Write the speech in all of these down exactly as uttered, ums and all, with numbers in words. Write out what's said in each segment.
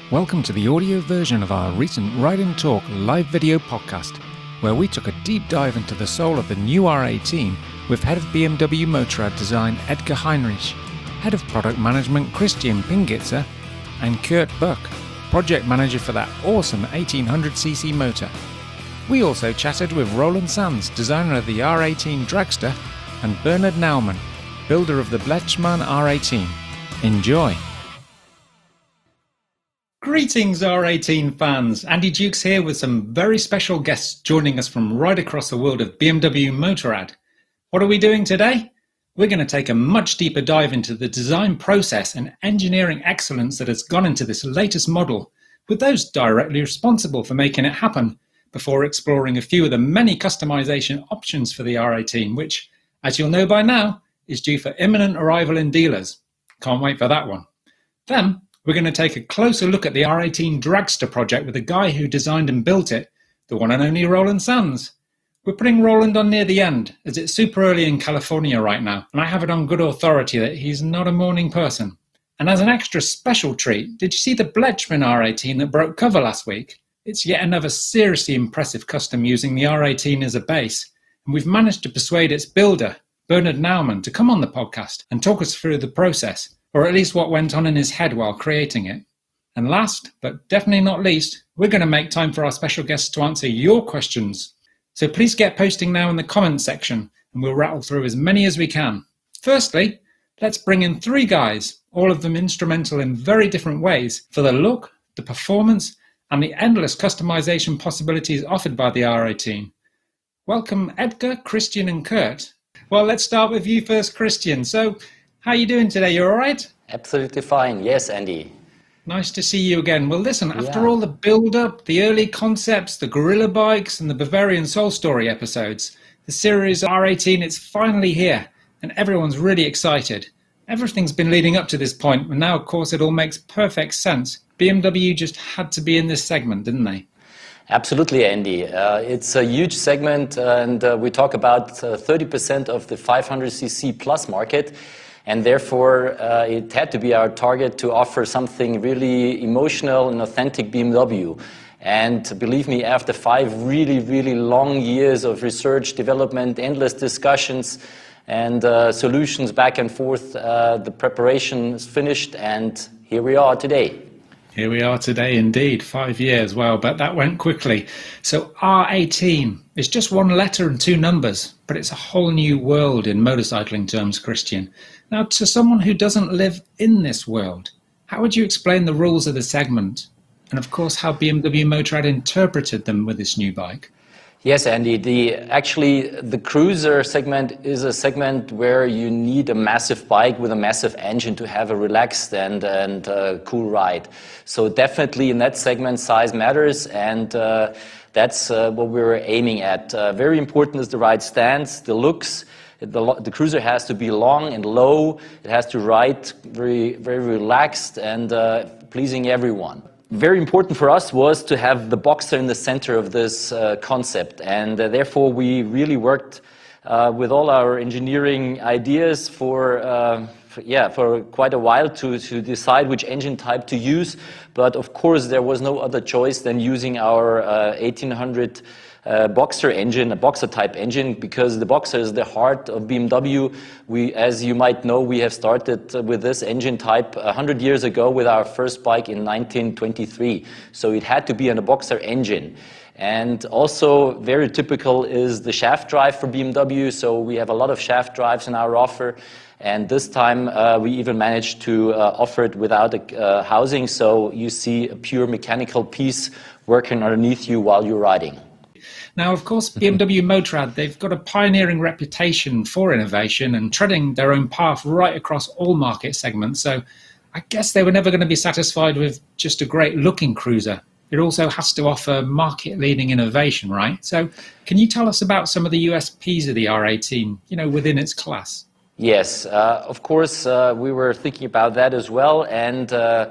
Welcome to the audio version of our recent Ride and Talk live video podcast, where we took a deep dive into the soul of the new R eighteen with Head of B M W Motorrad Design Edgar Heinrich, Head of Product Management Christian Pingitzer, and Kurt Buck, Project Manager for that awesome eighteen hundred c c motor. We also chatted with Roland Sands, designer of the R eighteen Dragster, and Bernard Naumann, builder of the Blechmann R eighteen. Enjoy! Greetings R eighteen fans, Andy Dukes here with some very special guests joining us from right across the world of B M W Motorrad. What are we doing today? We're going to take a much deeper dive into the design process and engineering excellence that has gone into this latest model, with those directly responsible for making it happen, before exploring a few of the many customization options for the R eighteen, which, as you'll know by now, is due for imminent arrival in dealers. Can't wait for that one. Then, we're going to take a closer look at the R eighteen Dragster project with the guy who designed and built it, the one and only Roland Sands. We're putting Roland on near the end, as it's super early in California right now, and I have it on good authority that he's not a morning person. And as an extra special treat, did you see the Blechmann R eighteen that broke cover last week? It's yet another seriously impressive custom using the R eighteen as a base, and we've managed to persuade its builder, Bernard Naumann, to come on the podcast and talk us through the process, or at least what went on in his head while creating it. And last, but definitely not least, we're going to make time for our special guests to answer your questions. So please get posting now in the comments section, and we'll rattle through as many as we can. Firstly, let's bring in three guys, all of them instrumental in very different ways for the look, the performance, and the endless customization possibilities offered by the R eighteen. Welcome Edgar, Christian, and Kurt. Well, let's start with you first, Christian. So, how are you doing today? You all right? Absolutely fine. Yes, Andy. Nice to see you again. Well, listen, after Yeah. all the build-up, the early concepts, the Gorilla Bikes, and the Bavarian Soul Story episodes, the series R eighteen, it's finally here, and everyone's really excited. Everything's been leading up to this point, and now, of course, it all makes perfect sense. B M W just had to be in this segment, didn't they? Absolutely, Andy. Uh, it's a huge segment, uh, and uh, we talk about uh, thirty percent of the five hundred c c plus market. And therefore, uh, it had to be our target to offer something really emotional and authentic B M W. And believe me, after five really, really long years of research, development, endless discussions, and uh, solutions back and forth, uh, the preparation is finished, and here we are today. Here we are today, indeed. Five years, wow, but that went quickly. So R eighteen is just one letter and two numbers, but it's a whole new world in motorcycling terms, Christian. Now, to someone who doesn't live in this world, how would you explain the rules of the segment? And of course, how B M W Motorrad interpreted them with this new bike? Yes, Andy. The, actually, the cruiser segment is a segment where you need a massive bike with a massive engine to have a relaxed and, and uh, cool ride. So definitely in that segment, size matters, and uh, that's uh, what we were aiming at. Uh, very important is the ride stance, the looks. The, the cruiser has to be long and low. It has to ride very, very relaxed and uh, pleasing everyone. Very important for us was to have the Boxster in the center of this uh, concept, and uh, therefore we really worked uh, with all our engineering ideas for, uh, for yeah for quite a while to to decide which engine type to use. But of course there was no other choice than using our uh, eighteen hundred Uh, Boxster engine, a Boxster type engine, because the Boxster is the heart of B M W. We, as you might know, we have started with this engine type one hundred years ago with our first bike in nineteen twenty-three. So it had to be on a Boxster engine. And also very typical is the shaft drive for B M W. So we have a lot of shaft drives in our offer. And this time uh, we even managed to uh, offer it without a uh, housing. So you see a pure mechanical piece working underneath you while you're riding. Now, of course, B M W Motorrad, they've got a pioneering reputation for innovation and treading their own path right across all market segments. So I guess they were never going to be satisfied with just a great-looking cruiser. It also has to offer market-leading innovation, right? So can you tell us about some of the U S Ps of the R eighteen, you know, within its class? Yes, uh, of course, uh, we were thinking about that as well. And uh,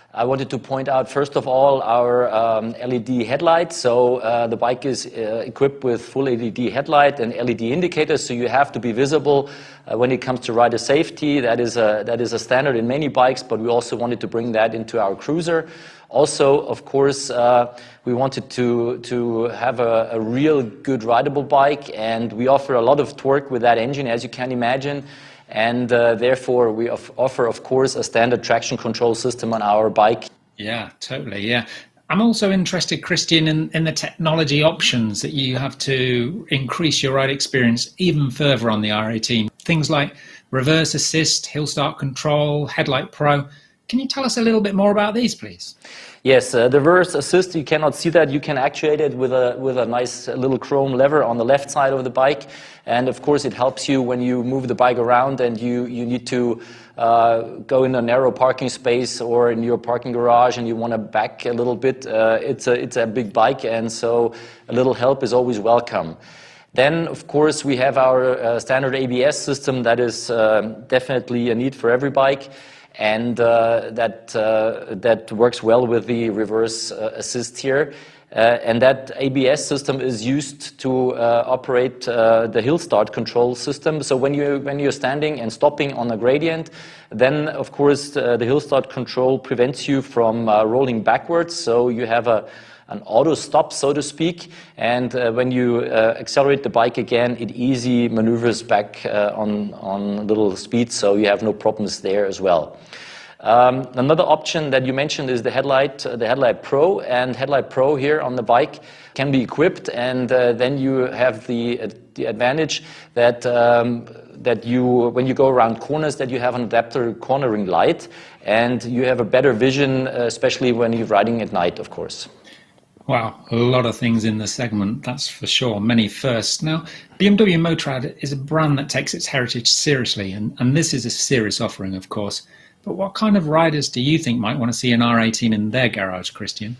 I wanted to point out, first of all, our um, L E D headlights. So uh, the bike is uh, equipped with full L E D headlight and L E D indicators, so you have to be visible uh, when it comes to rider safety. That is a, that is a standard in many bikes, but we also wanted to bring that into our cruiser. Also, of course, uh, we wanted to, to have a, a real good rideable bike, and we offer a lot of torque with that engine, as you can imagine. And uh, therefore, we of offer, of course, a standard traction control system on our bike. Yeah, totally, yeah. I'm also interested, Christian, in, in the technology options that you have to increase your ride experience even further on the R eighteen. Things like reverse assist, hill start control, headlight pro. Can you tell us a little bit more about these, please? Yes, uh, the reverse assist, you cannot see that. You can actuate it with a with a nice little chrome lever on the left side of the bike. And of course, it helps you when you move the bike around and you, you need to uh, go in a narrow parking space or in your parking garage and you want to back a little bit. Uh, it's, a, it's a big bike, and so a little help is always welcome. Then, of course, we have our uh, standard A B S system that is uh, definitely a need for every bike. And uh, that uh, that works well with the reverse uh, assist here. Uh, and that A B S system is used to uh, operate uh, the hill start control system. So when you when you're standing and stopping on a gradient, then of course uh, the hill start control prevents you from uh, rolling backwards. So you have a an auto stop, so to speak, and uh, when you uh, accelerate the bike again, it easy maneuvers back uh, on, on little speed, so you have no problems there as well. Um, another option that you mentioned is the headlight, uh, the Headlight Pro, and Headlight Pro here on the bike can be equipped, and uh, then you have the, uh, the advantage that um, that you, when you go around corners, that you have an adaptive cornering light, and you have a better vision, uh, especially when you're riding at night, of course. Wow, a lot of things in the segment, that's for sure. Many firsts. Now, B M W Motorrad is a brand that takes its heritage seriously, and, and this is a serious offering, of course. But what kind of riders do you think might want to see an R eighteen in their garage, Christian?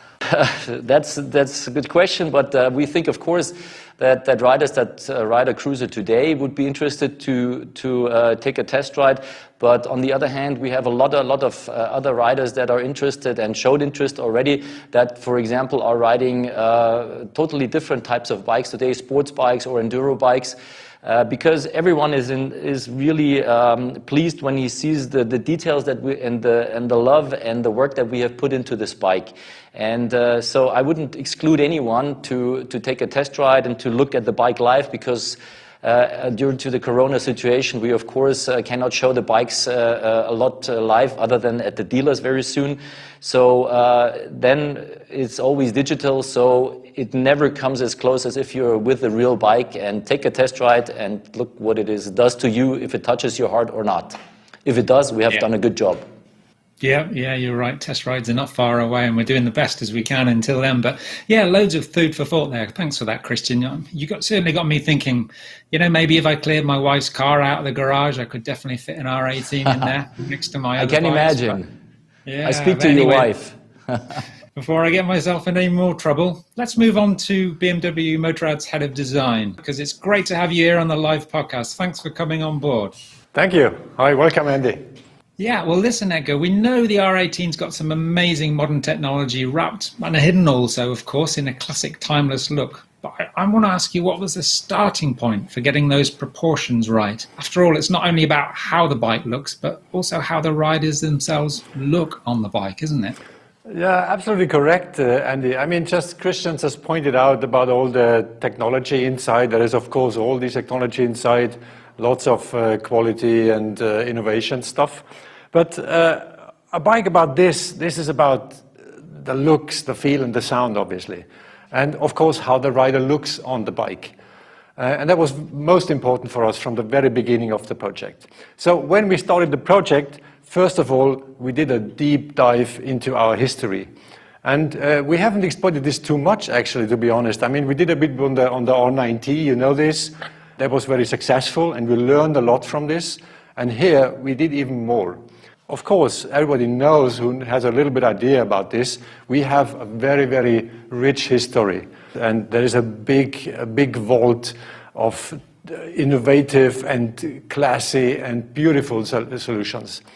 that's that's a good question, but uh, we think, of course, that, that riders that uh, ride a cruiser today would be interested to to uh, take a test ride. But on the other hand, we have a lot, a lot of uh, other riders that are interested and showed interest already that, for example, are riding uh, totally different types of bikes today, sports bikes or enduro bikes. Uh, because everyone is in, is really um, pleased when he sees the, the details that we and the and the love and the work that we have put into this bike, and uh, so I wouldn't exclude anyone to to take a test ride and to look at the bike live, because uh, due to the Corona situation, we of course uh, cannot show the bikes uh, a lot uh, live, other than at the dealers very soon. So uh, then it's always digital. So it never comes as close as if you're with the real bike and take a test ride and look what it is it does to you, if it touches your heart or not. If it does, we have yeah. done a good job. Yeah, yeah, you're right. Test rides are not far away, and we're doing the best as we can until then. But yeah, loads of food for thought there. Thanks for that, Christian. You got certainly got me thinking, you know, maybe if I cleared my wife's car out of the garage, I could definitely fit an R eighteen in there next to my other I can bikes. imagine. But, yeah, I speak to anyway, your wife. Before I get myself in any more trouble, let's move on to B M W Motorrad's head of design, because it's great to have you here on the live podcast. Thanks for coming on board. Thank you. Hi, welcome, Andy. Yeah, well, listen, Edgar, we know the R eighteen's got some amazing modern technology wrapped and hidden also, of course, in a classic timeless look. But I, I want to ask you, what was the starting point for getting those proportions right? After all, it's not only about how the bike looks, but also how the riders themselves look on the bike, isn't it? Yeah, absolutely correct, uh, Andy. I mean, just Christian just pointed out about all the technology inside. There is, of course, all this technology inside, lots of uh, quality and uh, innovation stuff. But uh, a bike about this, this is about the looks, the feel and the sound, obviously. And of course, how the rider looks on the bike. Uh, and that was most important for us from the very beginning of the project. So when we started the project, first of all, we did a deep dive into our history. And uh, we haven't exploited this too much, actually, to be honest. I mean, we did a bit on the, on the R ninety, you know this. That was very successful, and we learned a lot from this. And here, we did even more. Of course, everybody knows who has a little bit idea about this. We have a very, very rich history. And there is a big, a big vault of innovative and classy and beautiful solutions.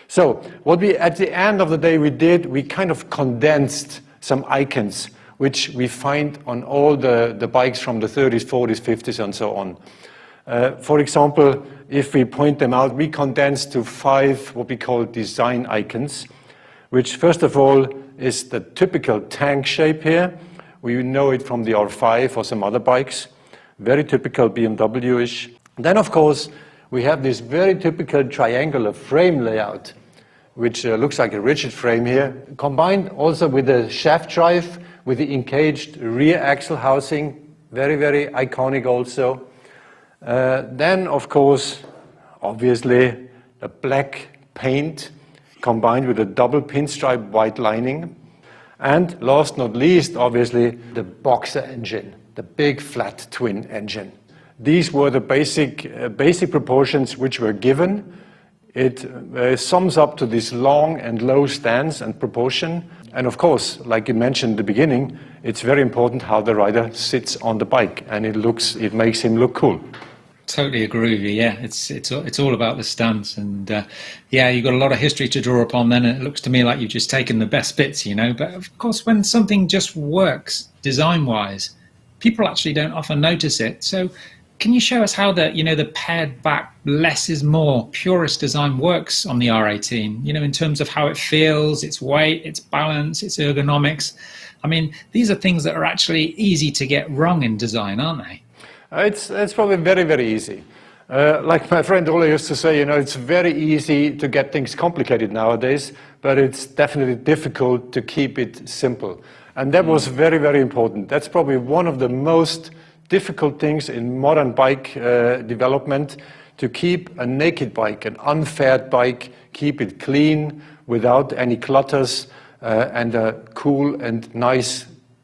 So what we, at the end of the day we did, we kind of condensed some icons which we find on all the, the bikes from the thirties, forties, fifties and so on. Uh, for example, if we point them out, we condensed to five what we call design icons, which first of all is the typical tank shape here. We know it from the R five or some other bikes, very typical B M W-ish. Then of course we have this very typical triangular frame layout, which uh, looks like a rigid frame here, combined also with the shaft drive, with the encaged rear axle housing, very, very iconic also. Uh, then, of course, obviously, the black paint combined with a double pinstripe white lining. And last not least, obviously, the Boxer engine, the big flat twin engine. These were the basic, uh, basic proportions which were given. It uh, sums up to this long and low stance and proportion. And of course, like you mentioned at the beginning, it's very important how the rider sits on the bike, and it looks, it makes him look cool. Totally agree with you. Yeah, it's it's it's all about the stance, and uh, yeah, you've got a lot of history to draw upon. Then it looks to me like you've just taken the best bits, you know. But of course, when something just works design-wise, people actually don't often notice it. So, can you show us how the you know the pared back, less is more, purist design works on the R eighteen? You know, in terms of how it feels, its weight, its balance, its ergonomics. I mean, these are things that are actually easy to get wrong in design, aren't they? Uh, it's, it's probably very, very easy. Uh, like my friend Ole used to say, you know, it's very easy to get things complicated nowadays, but it's definitely difficult to keep it simple. And that was very, very important. That's probably one of the most difficult things in modern bike uh, development, to keep a naked bike, an unfaired bike, keep it clean without any clutters, uh, and a cool and nice,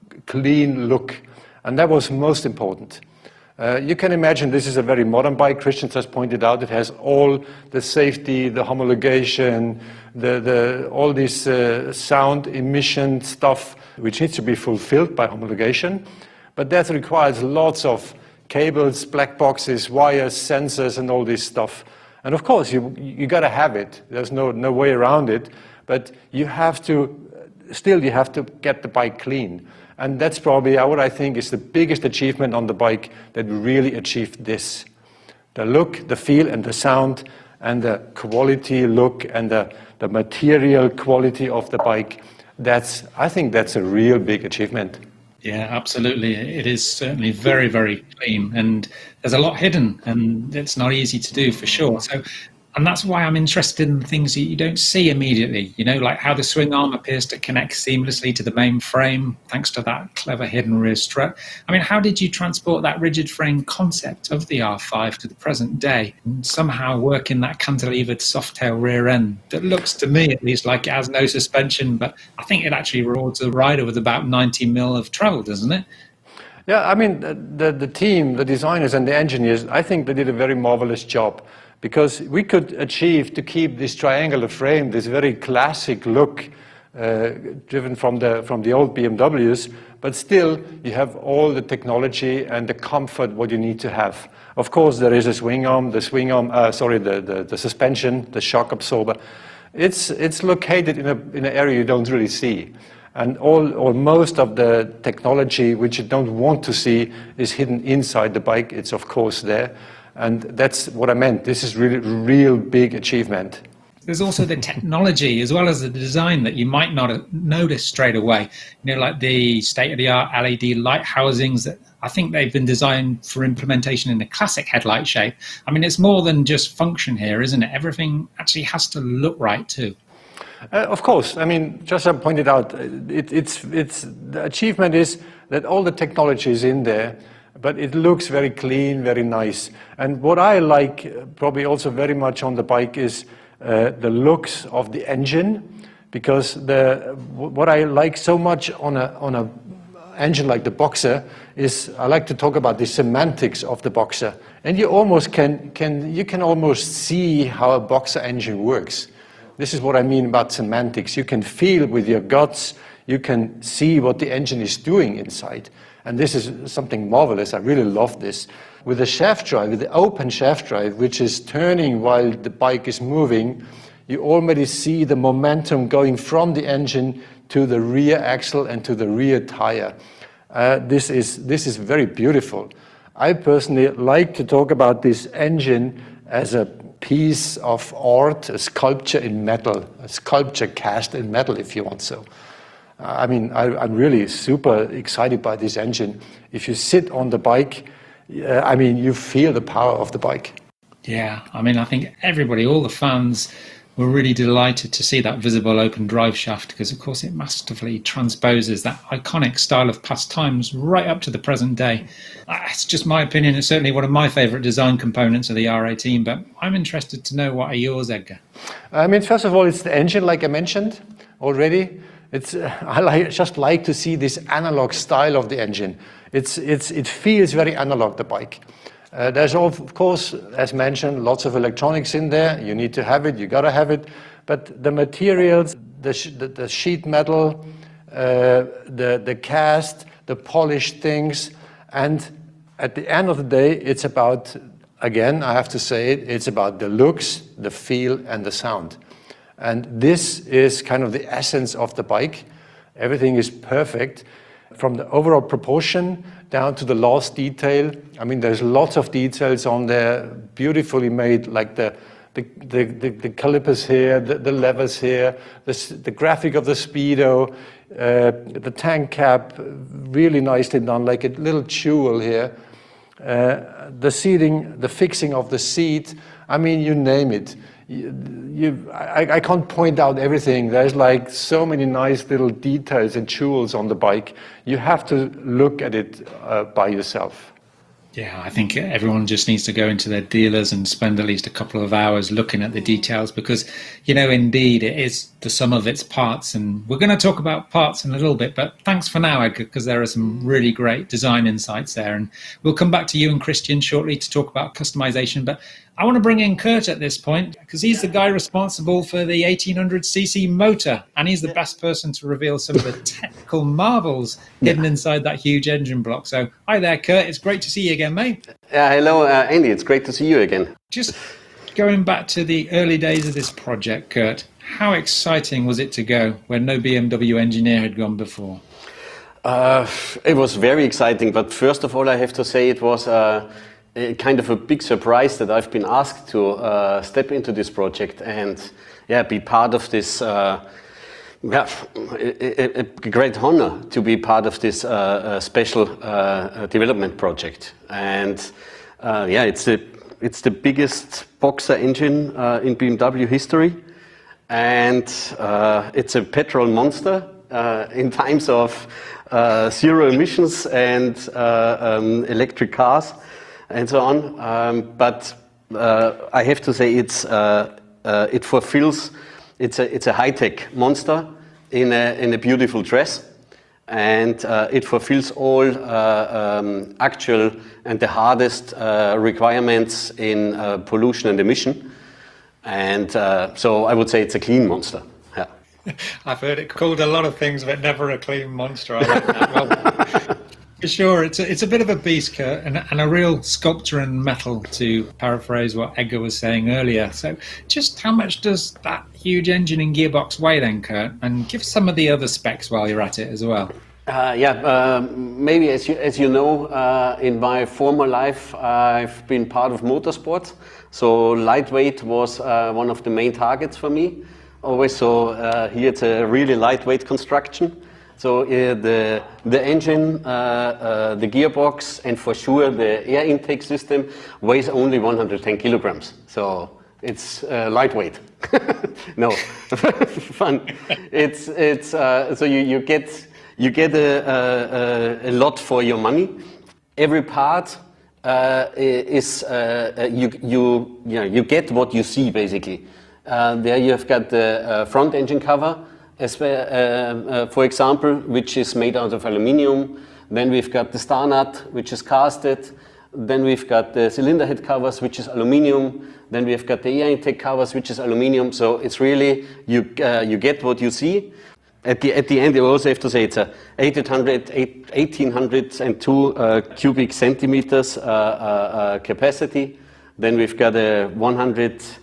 clean look. And that was most important. Uh, you can imagine this is a very modern bike. Christian has pointed out it has all the safety, the homologation, the, the, all this uh, sound emission stuff, which needs to be fulfilled by homologation. But that requires lots of cables, black boxes, wires, sensors, and all this stuff. And of course, you you got to have it. There's no, no way around it. But you have to, still you have to get the bike clean. And that's probably what I think is the biggest achievement on the bike, that we really achieved this. The look, the feel, and the sound, and the quality look, and the, the material quality of the bike. That's, I think that's a real big achievement. Yeah, absolutely. It is certainly very, very clean, and there's a lot hidden, and it's not easy to do for sure. So, and that's why I'm interested in things that you don't see immediately, you know, like how the swing arm appears to connect seamlessly to the main frame, thanks to that clever hidden rear strut. I mean, how did you transport that rigid frame concept of the R five to the present day and somehow work in that cantilevered soft tail rear end that looks, to me at least, like it has no suspension, but I think it actually rewards the rider with about ninety mil of travel, doesn't it? Yeah, I mean, the, the, the team, the designers and the engineers, I think they did a very marvelous job. Because we could achieve to keep this triangular frame, this very classic look, uh, driven from the, from the old B M Ws, but still you have all the technology and the comfort what you need to have. Of course, there is a swing arm, the swing arm, uh, sorry, the, the, the suspension, the shock absorber. It's, it's located in, a, in an area you don't really see. And all or most of the technology which you don't want to see is hidden inside the bike. It's of course there. And that's what I meant. This is really real big achievement. There's also the technology as well as the design that you might not notice straight away. You know, like the state-of-the-art L E D light housings that I think they've been designed for implementation in the classic headlight shape. I mean, it's more than just function here, isn't it? Everything actually has to look right too. Uh, of course. I mean, just as I pointed out, it, it's, it's, the achievement is that all the technology is in there, but it looks very clean, very nice. And what I like probably also very much on the bike is uh, the looks of the engine, because the, what I like so much on a, on a engine like the Boxer is I like to talk about the semantics of the Boxer. And you almost can, can, you can almost see how a Boxer engine works. This is what I mean about semantics. You can feel with your guts, you can see what the engine is doing inside. And this is something marvelous. I really love this. With the shaft drive, with the open shaft drive, which is turning while the bike is moving, you already see the momentum going from the engine to the rear axle and to the rear tire. Uh, this is, this is very beautiful. I personally like to talk about this engine as a piece of art, a sculpture in metal, a sculpture cast in metal, if you want so. I mean, I, I'm really super excited by this engine. If you sit on the bike, uh, I mean, you feel the power of the bike. Yeah, I mean, I think everybody, all the fans, were really delighted to see that visible open drive shaft because, of course, it masterfully transposes that iconic style of past times right up to the present day. It's just my opinion. It's certainly one of my favourite design components of the R eighteen, but I'm interested to know what are yours, Edgar? I mean, first of all, it's the engine, like I mentioned already. It's, uh, I like, just like to see this analog style of the engine. It's, it's, it feels very analog, the bike. Uh, there's, of course, as mentioned, lots of electronics in there. You need to have it, you gotta have it. But the materials, the, sh the, the sheet metal, uh, the, the cast, the polished things, and at the end of the day, it's about, again, I have to say it, it's about the looks, the feel, and the sound. And this is kind of the essence of the bike. Everything is perfect, from the overall proportion down to the last detail. I mean, there's lots of details on there, beautifully made, like the the the, the, the calipers here, the, the levers here, the, the graphic of the speedo, uh, the tank cap, really nicely done, like a little jewel here. Uh, the seating, the fixing of the seat, I mean, you name it. You, you, I, I can't point out everything. There's like so many nice little details and jewels on the bike. You have to look at it uh, by yourself. Yeah, I think everyone just needs to go into their dealers and spend at least a couple of hours looking at the details because, you know, indeed, it is the sum of its parts. And we're going to talk about parts in a little bit, but thanks for now, Edgar, because there are some really great design insights there. And we'll come back to you and Christian shortly to talk about customization. But I want to bring in Kurt at this point because he's the guy responsible for the eighteen hundred c c motor, and he's the best person to reveal some of the technical marvels hidden yeah. inside that huge engine block. So hi there, Kurt. It's great to see you again, mate. Yeah, hello, uh, Andy. It's great to see you again. Just going back to the early days of this project, Kurt, how exciting was it to go where no B M W engineer had gone before? Uh, it was very exciting, but first of all, I have to say it was uh, a kind of a big surprise that I've been asked to uh, step into this project and yeah, be part of this. Uh, yeah, a, a, a great honor to be part of this uh, uh, special uh, development project. And uh, yeah, it's the it's the biggest boxer engine uh, in B M W history, and uh, it's a petrol monster uh, in times of uh, zero emissions and uh, um, electric cars and so on. Um, but uh, I have to say it's uh, uh, it fulfills. It's a it's a high-tech monster in a in a beautiful dress, and uh, it fulfills all uh, um, actual and the hardest uh, requirements in uh, pollution and emission. And uh, so I would say it's a clean monster. Yeah. I've heard it called a lot of things, but never a clean monster. I like that. Well, for sure, it's a, it's a bit of a beast, Kurt, and, and a real sculpture in metal, to paraphrase what Edgar was saying earlier. So just how much does that huge engine and gearbox weigh then, Kurt? And give some of the other specs while you're at it as well. Uh, yeah, uh, maybe as you, as you know, uh, in my former life, I've been part of motorsport. So lightweight was uh, one of the main targets for me always. So uh, here it's a really lightweight construction. So uh, the the engine, uh, uh, the gearbox, and for sure the air intake system weighs only one hundred ten kilograms. So it's uh, lightweight. No, fun. It's it's uh, so you you get you get a, a, a lot for your money. Every part uh, is uh, you you you know, you get what you see basically. Uh, there you have got the uh, front engine cover. As, uh, uh, for example, which is made out of aluminium. Then we've got the star nut, which is casted. Then we've got the cylinder head covers, which is aluminium. Then we've got the air intake covers, which is aluminium. So it's really, you uh, you get what you see. At the at the end, you also have to say it's a eighteen hundred, eighteen hundred two uh, cubic centimeters uh, uh, uh, capacity. Then we've got a one hundred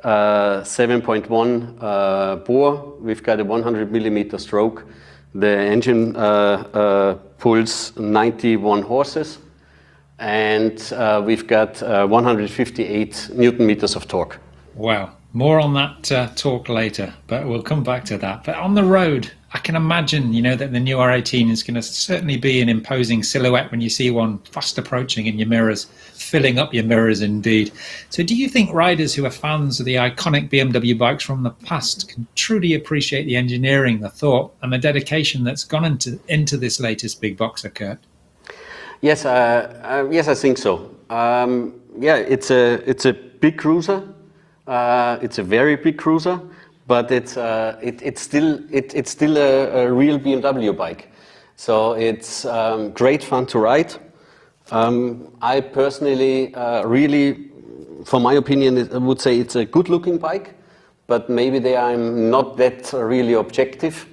uh, seven point one uh, bore. We've got a one hundred millimeter stroke. The engine uh, uh, pulls ninety-one horses, and uh, we've got uh, one hundred fifty-eight newton meters of torque. Wow. More on that uh, talk later, but we'll come back to that. But on the road, I can imagine, you know, that the new R eighteen is going to certainly be an imposing silhouette when you see one fast approaching in your mirrors, filling up your mirrors indeed. So do you think riders who are fans of the iconic B M W bikes from the past can truly appreciate the engineering, the thought and the dedication that's gone into, into this latest big boxer, Kurt? Yes, uh, uh, yes, I think so. Um, yeah, it's a, it's a big cruiser. Uh, it's a very big cruiser, but it's uh, it, it's still it, it's still a, a real B M W bike. So it's um, great fun to ride. Um, I personally uh, really, for my opinion, I would say it's a good-looking bike, but maybe they I'm not that really objective.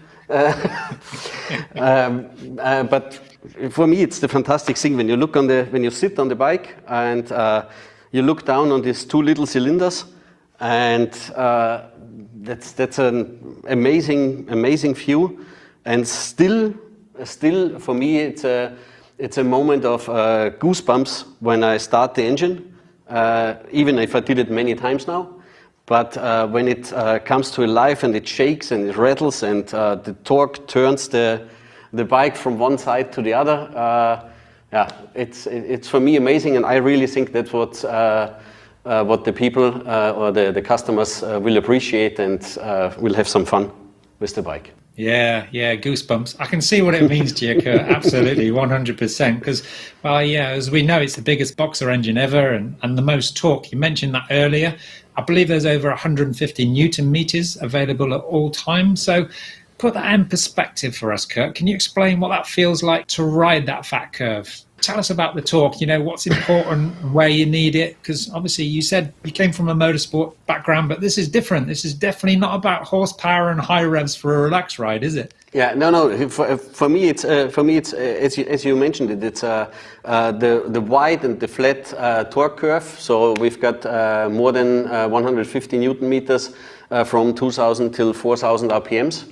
um, uh, but for me, it's the fantastic thing when you look on the when you sit on the bike and uh, you look down on these two little cylinders. And uh, that's that's an amazing amazing view, and still still for me it's a it's a moment of uh, goosebumps when I start the engine, uh, even if I did it many times now. But uh, when it uh, comes to life and it shakes and it rattles and uh, the torque turns the the bike from one side to the other, uh, yeah, it's it's for me amazing, and I really think that's what. Uh, Uh, what the people uh, or the, the customers uh, will appreciate, and uh, will have some fun with the bike. Yeah, yeah, goosebumps. I can see what it means to you, Kurt. Absolutely, one hundred percent. Because, well, yeah, as we know, it's the biggest boxer engine ever and, and the most torque. You mentioned that earlier. I believe there's over one hundred fifty newton meters available at all times. So put that in perspective for us, Kurt. Can you explain what that feels like to ride that fat curve? Tell us about the torque, you know, what's important, where you need it, because obviously you said you came from a motorsport background, but this is different. This is definitely not about horsepower and high revs for a relaxed ride, is it? Yeah, no, no. For, for me, it's uh, for me, it's uh, as you as you mentioned it. It's uh, uh, the the wide and the flat uh, torque curve. So we've got uh, more than uh, one hundred fifty newton meters uh, from two thousand till four thousand R P Ms,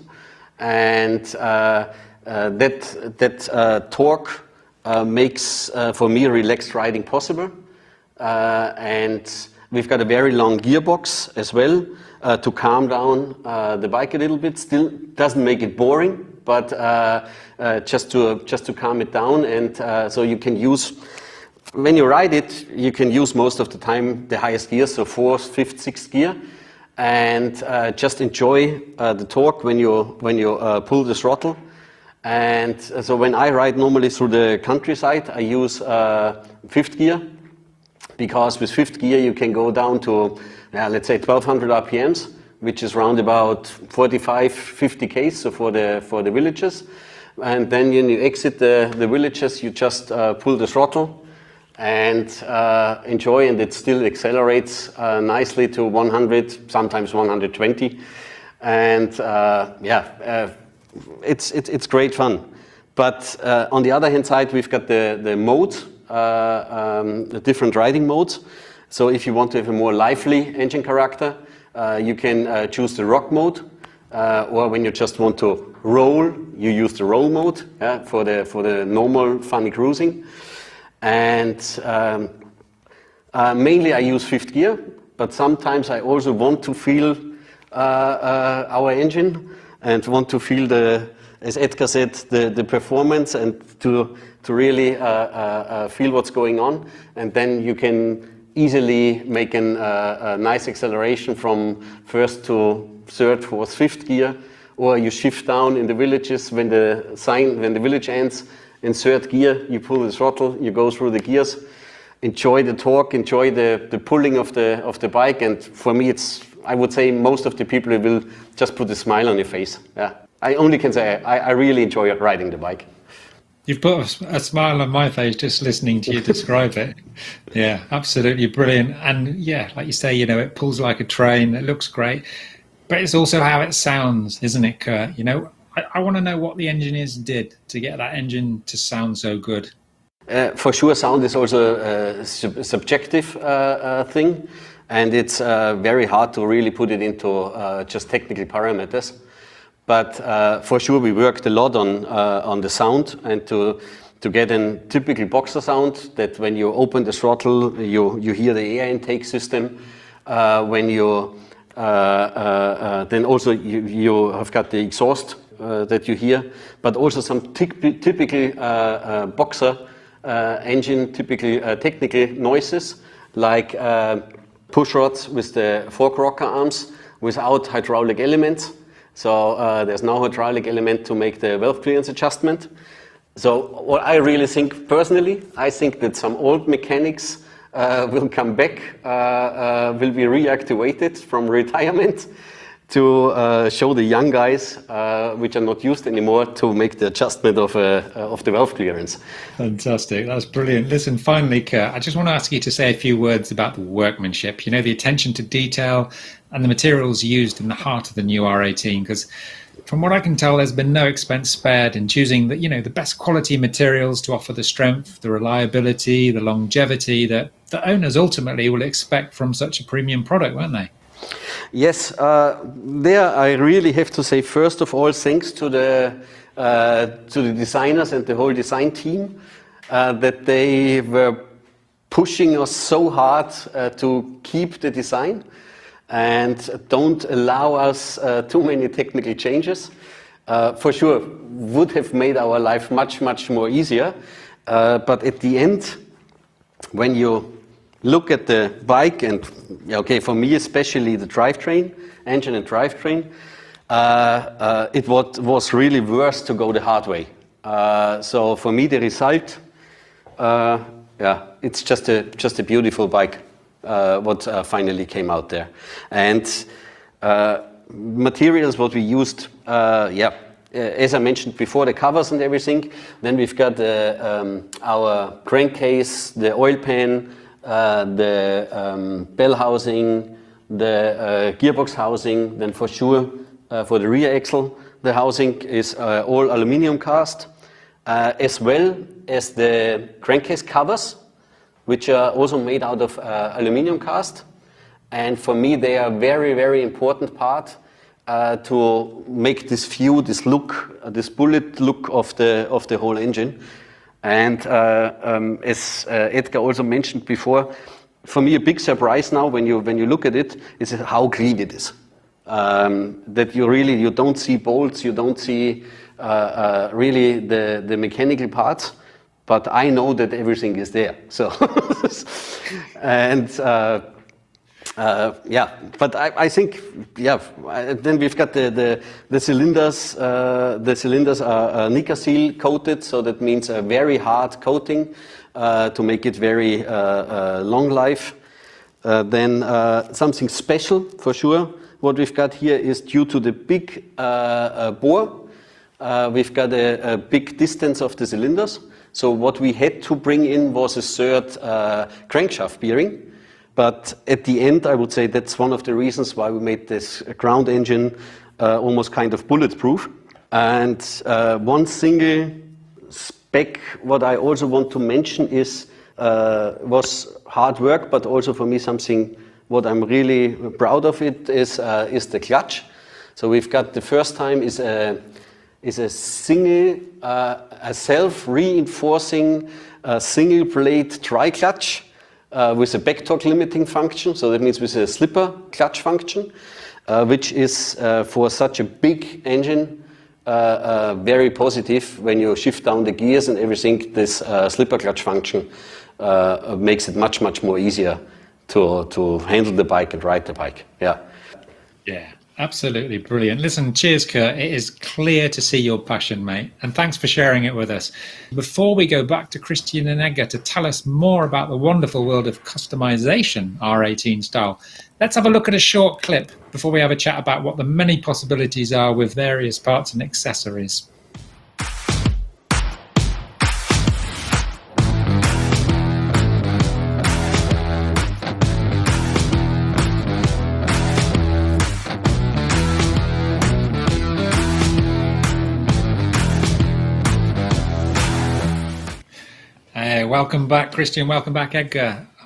and uh, uh, that that uh, torque. Uh, makes uh, for me relaxed riding possible, uh, and we've got a very long gearbox as well uh, to calm down uh, the bike a little bit. Still doesn't make it boring, but uh, uh, just to uh, just to calm it down, and uh, so you can use when you ride it, you can use most of the time the highest gear, so fourth, fifth, sixth gear, and uh, just enjoy uh, the torque when you when you uh, pull the throttle. And so when I ride normally through the countryside, I use uh, fifth gear, because with fifth gear you can go down to, yeah, let's say twelve hundred R P Ms, which is around about forty-five, fifty Ks, so for the for the villages. And then when you exit the, the villages, you just uh, pull the throttle and uh, enjoy, and it still accelerates uh, nicely to one hundred, sometimes one hundred twenty. And uh, yeah, uh, It's, it's it's great fun, but uh, on the other hand side, we've got the the mode, uh, um, the different riding modes. So if you want to have a more lively engine character, uh, you can uh, choose the rock mode, uh, or when you just want to roll, you use the roll mode, yeah, for the for the normal funny cruising. And um, uh, mainly I use fifth gear, but sometimes I also want to feel uh, uh, our engine. And want to feel the, as Edgar said, the, the performance, and to to really uh, uh, uh, feel what's going on. And then you can easily make an, uh, a nice acceleration from first to third, fourth, fifth gear, or you shift down in the villages when the sign when the village ends in third gear. You pull the throttle, you go through the gears, enjoy the torque, enjoy the, the pulling of the of the bike. And for me, it's I would say most of the people will just put a smile on your face. Yeah, I only can say I, I really enjoy riding the bike. You've put a, a smile on my face just listening to you describe it. Yeah, absolutely brilliant. And yeah, like you say, you know, it pulls like a train. It looks great, but it's also how it sounds, isn't it, Kurt? You know, I, I want to know what the engineers did to get that engine to sound so good. Uh, for sure, sound is also a sub- subjective uh, uh, thing. and it's uh, very hard to really put it into uh, just technical parameters. But uh, for sure, we worked a lot on uh, on the sound and to to get a typical Boxer sound that when you open the throttle, you you hear the air intake system. Uh, when you uh, uh, uh, then also you, you have got the exhaust uh, that you hear, but also some typ- typical uh, uh, Boxer uh, engine, typical uh, technical noises like uh, push rods with the fork rocker arms without hydraulic elements. So uh, there's no hydraulic element to make the valve clearance adjustment. So what I really think personally, I think that some old mechanics uh, will come back, uh, uh, will be reactivated from retirement to uh, show the young guys, uh, which are not used anymore, to make the adjustment of, uh, of the valve clearance. Fantastic. That's brilliant. Listen, finally, Kurt, I just want to ask you to say a few words about the workmanship, you know, the attention to detail and the materials used in the heart of the new R eighteen, because from what I can tell, there's been no expense spared in choosing the, you know, the best quality materials to offer the strength, the reliability, the longevity that the owners ultimately will expect from such a premium product, won't they? Yes, uh, there I really have to say, first of all, thanks to the uh, to the designers and the whole design team uh, that they were pushing us so hard uh, to keep the design and don't allow us uh, too many technical changes. Uh, for sure, would have made our life much, much more easier. Uh, but at the end, when you look at the bike, and okay, for me especially the drivetrain, engine and drivetrain, uh, uh, it was, was really worse to go the hard way. Uh, so for me, the result, uh, yeah, it's just a just a beautiful bike. Uh, what uh, finally came out there, and uh, materials what we used, uh, yeah, as I mentioned before, the covers and everything. Then we've got uh, um, our crankcase, the oil pan, uh, the um, bell housing, the uh, gearbox housing. Then for sure, uh, for the rear axle, the housing is uh, all aluminium cast, uh, as well as the crankcase covers, which are also made out of uh, aluminium cast. And for me, they are a very, very important part uh, to make this view, this look, uh, this bullet look of the of the whole engine. And uh, um, as uh, Edgar also mentioned before, for me a big surprise now when you when you look at it is how clean it is. Um, that you really you don't see bolts, you don't see uh, uh, really the the mechanical parts. But I know that everything is there. So, and uh, uh, yeah, but I, I think, yeah, then we've got the, the, the cylinders. Uh, the cylinders are uh, Nika-Seal coated, so that means a very hard coating uh, to make it very uh, uh, long life. Uh, then uh, something special for sure. What we've got here is due to the big uh, uh, bore, uh, we've got a, a big distance of the cylinders. So what we had to bring in was a third uh, crankshaft bearing. But at the end, I would say that's one of the reasons why we made this ground engine uh, almost kind of bulletproof. And uh, one single spec, what I also want to mention is, uh, was hard work, but also for me something what I'm really proud of it is, uh, is the clutch. So we've got the first time is a is a single, uh, a self-reinforcing uh, single blade tri-clutch uh, with a back torque limiting function. So that means with a slipper clutch function, uh, which is uh, for such a big engine uh, uh, very positive. When you shift down the gears and everything, this uh, slipper clutch function uh, makes it much, much more easier to, to handle the bike and ride the bike. Yeah. Yeah. Absolutely brilliant. Listen, cheers, Kurt. It is clear to see your passion, mate. And thanks for sharing it with us. Before we go back to Christian and Edgar to tell us more about the wonderful world of customization R eighteen style, let's have a look at a short clip before we have a chat about what the many possibilities are with various parts and accessories. Welcome back, Christian. Welcome back, Edgar.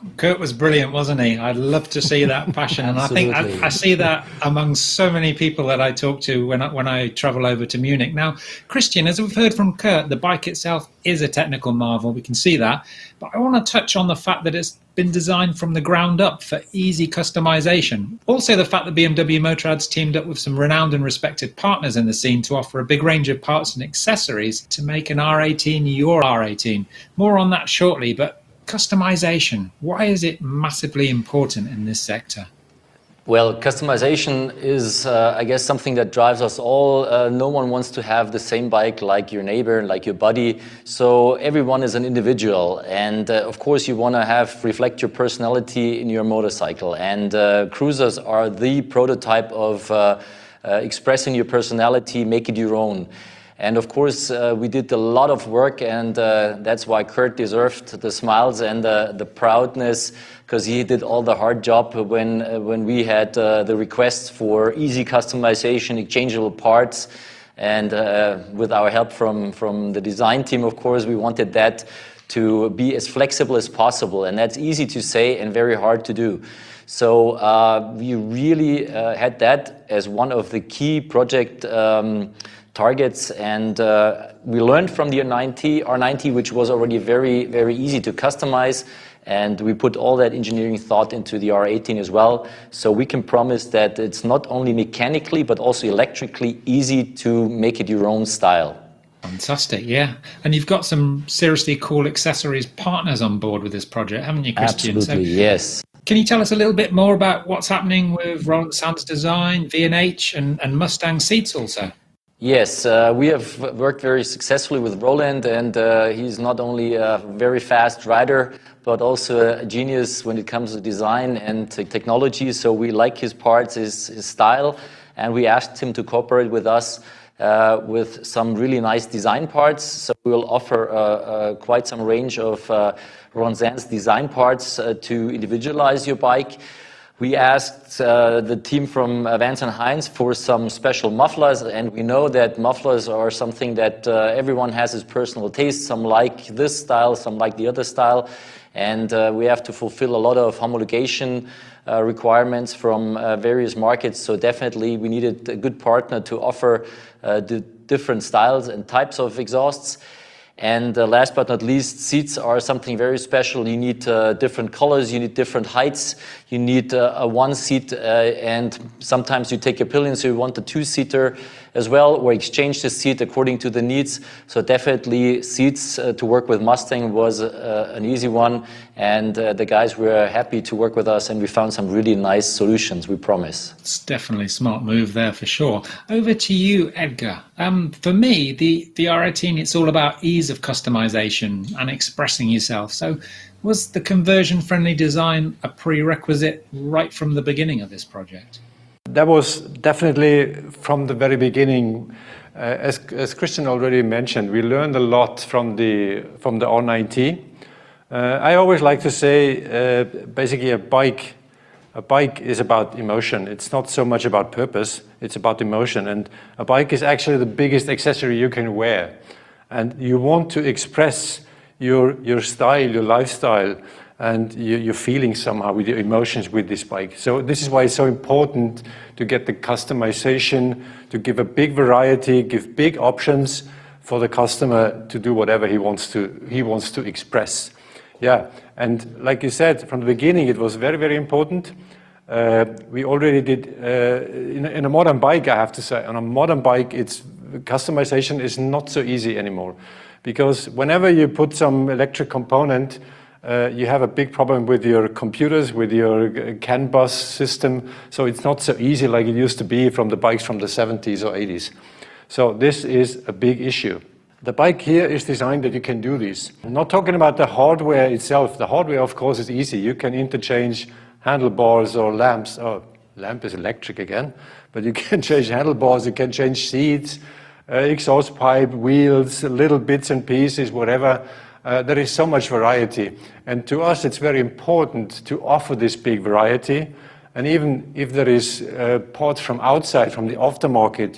Kurt was brilliant, wasn't he? I'd love to see that passion, and I think I, I see that among so many people that I talk to when I, when I travel over to Munich. Now, Christian, as we've heard from Kurt, the bike itself is a technical marvel. We can see that, but I want to touch on the fact that it's been designed from the ground up for easy customization. Also, the fact that B M W Motorrad's teamed up with some renowned and respected partners in the scene to offer a big range of parts and accessories to make an R eighteen your R eighteen. More on that shortly, but customization, why is it massively important in this sector? Well, customization is, uh, I guess, something that drives us all. Uh, no one wants to have the same bike like your neighbor, like your buddy. So everyone is an individual. And uh, of course, you want to have reflect your personality in your motorcycle. And uh, cruisers are the prototype of uh, uh, expressing your personality, make it your own. And of course, uh, we did a lot of work, and uh, that's why Kurt deserved the smiles and uh, the proudness, because he did all the hard job when uh, when we had uh, the requests for easy customization, exchangeable parts, and uh, with our help from from the design team, of course, we wanted that to be as flexible as possible, and that's easy to say and very hard to do. So uh, we really uh, had that as one of the key project um, targets, and uh, we learned from the R ninety, R ninety, which was already very, very easy to customize, and we put all that engineering thought into the R eighteen as well. So we can promise that it's not only mechanically, but also electrically easy to make it your own style. Fantastic, yeah. And you've got some seriously cool accessories partners on board with this project, haven't you, Christian? Absolutely, so, yes. Can you tell us a little bit more about what's happening with Roland Sands Design, V and H, and, and Mustang Seats also? Yes, uh, we have worked very successfully with Roland, and uh, he's not only a very fast rider, but also a genius when it comes to design and technology. So we like his parts, his, his style, and we asked him to cooperate with us uh, with some really nice design parts. So we'll offer uh, uh, quite some range of uh, Roland Sands design parts uh, to individualize your bike. We asked uh, the team from uh, Vance and Hines for some special mufflers, and we know that mufflers are something that uh, everyone has his personal taste. Some like this style, some like the other style, and uh, we have to fulfill a lot of homologation uh, requirements from uh, various markets. So definitely we needed a good partner to offer uh, the different styles and types of exhausts. And uh, last but not least, seats are something very special. You need uh, different colors, you need different heights, you need uh, a one seat, uh, and sometimes you take a pillion, so you want a two-seater as well, or exchange the seat according to the needs. So definitely seats uh, to work with Mustang was uh, an easy one, and uh, the guys were happy to work with us, and we found some really nice solutions, we promise. It's definitely a smart move there for sure. Over to you, Edgar. Um, for me, the, the R eighteen, it's all about ease of customization and expressing yourself. So was the conversion-friendly design a prerequisite right from the beginning of this project? That was definitely from the very beginning. Uh, as, as Christian already mentioned, we learned a lot from the, from the R ninety. Uh, I always like to say, uh, basically a bike, a bike is about emotion. It's not so much about purpose, it's about emotion. And a bike is actually the biggest accessory you can wear. And you want to express your, your style, your lifestyle, and you, you're feeling somehow with your emotions with this bike. So this is why it's so important to get the customization, to give a big variety, give big options for the customer to do whatever he wants to, he wants to express. Yeah, and like you said, from the beginning, it was very, very important. Uh, we already did, uh, in, in a modern bike, I have to say, on a modern bike, it's customization is not so easy anymore. Because whenever you put some electric component, Uh, you have a big problem with your computers, with your CAN bus system, so it's not so easy like it used to be from the bikes from the seventies or eighties. So this is a big issue. The bike here is designed that you can do this. I'm not talking about the hardware itself. The hardware, of course, is easy. You can interchange handlebars or lamps. Oh, lamp is electric again. But you can change handlebars, you can change seats, uh, exhaust pipe, wheels, little bits and pieces, whatever. Uh, there is so much variety, and to us it's very important to offer this big variety. And even if there is uh, parts from outside, from the aftermarket,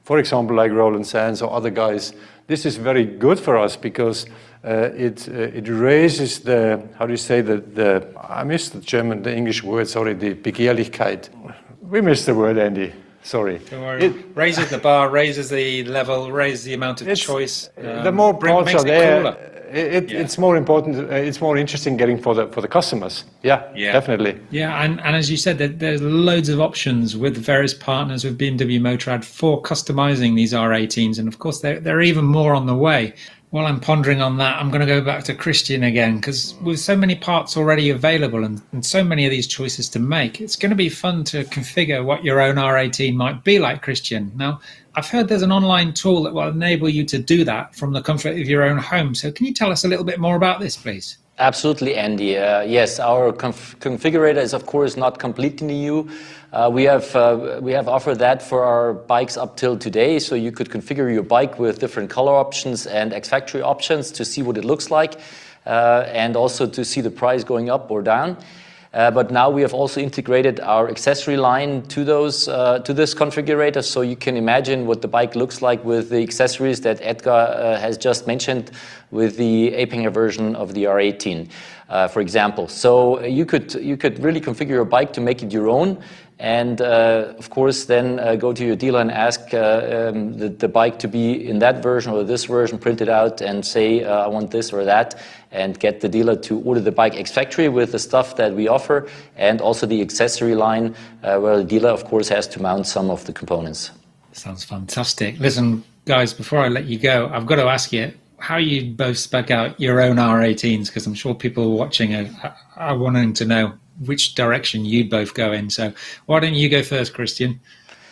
for example, like Roland Sands or other guys, this is very good for us because uh, it uh, it raises the, how do you say, the, the I missed the German, the English word, sorry, the Begehrlichkeit. We missed the word, Andy. Sorry. Don't worry. It raises the bar, raises the level, raises the amount of choice. Um, the more bring, parts makes are there, it, it, it, yeah. it's more important. Uh, it's more interesting getting for the for the customers. Yeah, yeah. definitely. Yeah, and, and as you said, there, there's loads of options with various partners with B M W Motorrad for customizing these R eighteens, and of course, there there are even more on the way. While I'm pondering on that, I'm going to go back to Christian again, because with so many parts already available and, and so many of these choices to make, it's going to be fun to configure what your own R eighteen might be like, Christian. Now, I've heard there's an online tool that will enable you to do that from the comfort of your own home. So can you tell us a little bit more about this, please? Absolutely, Andy. Uh, yes, our conf configurator is, of course, not completely new. Uh, we have uh, we have offered that for our bikes up till today, so you could configure your bike with different color options and ex-factory options to see what it looks like, uh, and also to see the price going up or down. Uh, but now we have also integrated our accessory line to those uh, to this configurator, so you can imagine what the bike looks like with the accessories that Edgar uh, has just mentioned with the Ape-Hanger version of the R eighteen, uh, for example. So you could you could really configure your bike to make it your own. And uh, of course, then uh, go to your dealer and ask uh, um, the, the bike to be in that version or this version, print it out and say, uh, I want this or that, and get the dealer to order the bike ex-factory with the stuff that we offer, and also the accessory line, uh, where the dealer, of course, has to mount some of the components. Sounds fantastic. Listen, guys, before I let you go, I've got to ask you how you both spec out your own R eighteens, because I'm sure people watching are, are wanting to know which direction you both go in. So why don't you go first, Christian?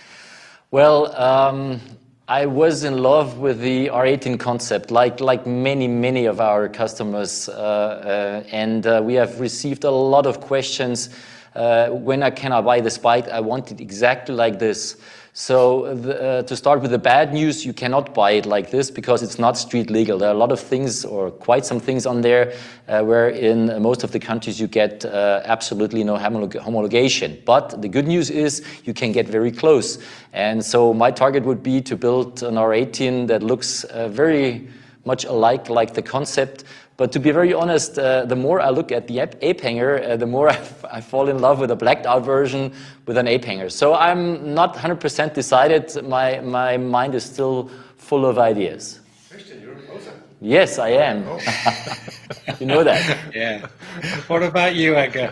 Well, um, I was in love with the R eighteen concept, like like many, many of our customers. Uh, uh, and uh, we have received a lot of questions. Uh, when I can I buy this bike? I want it exactly like this. So the, uh, to start with the bad news, you cannot buy it like this because it's not street legal. There are a lot of things, or quite some things on there, uh, where in most of the countries you get uh, absolutely no homolog homologation. But the good news is you can get very close. And so my target would be to build an R eighteen that looks uh, very much alike like the concept. But to be very honest, uh, the more I look at the Ape-Hanger, uh, the more I, I fall in love with a blacked out version with an Ape-Hanger. So I'm not one hundred percent decided. My, my mind is still full of ideas. Christian, you're a closer. Yes, I am. Oh. You know that. Yeah. What about you, Edgar?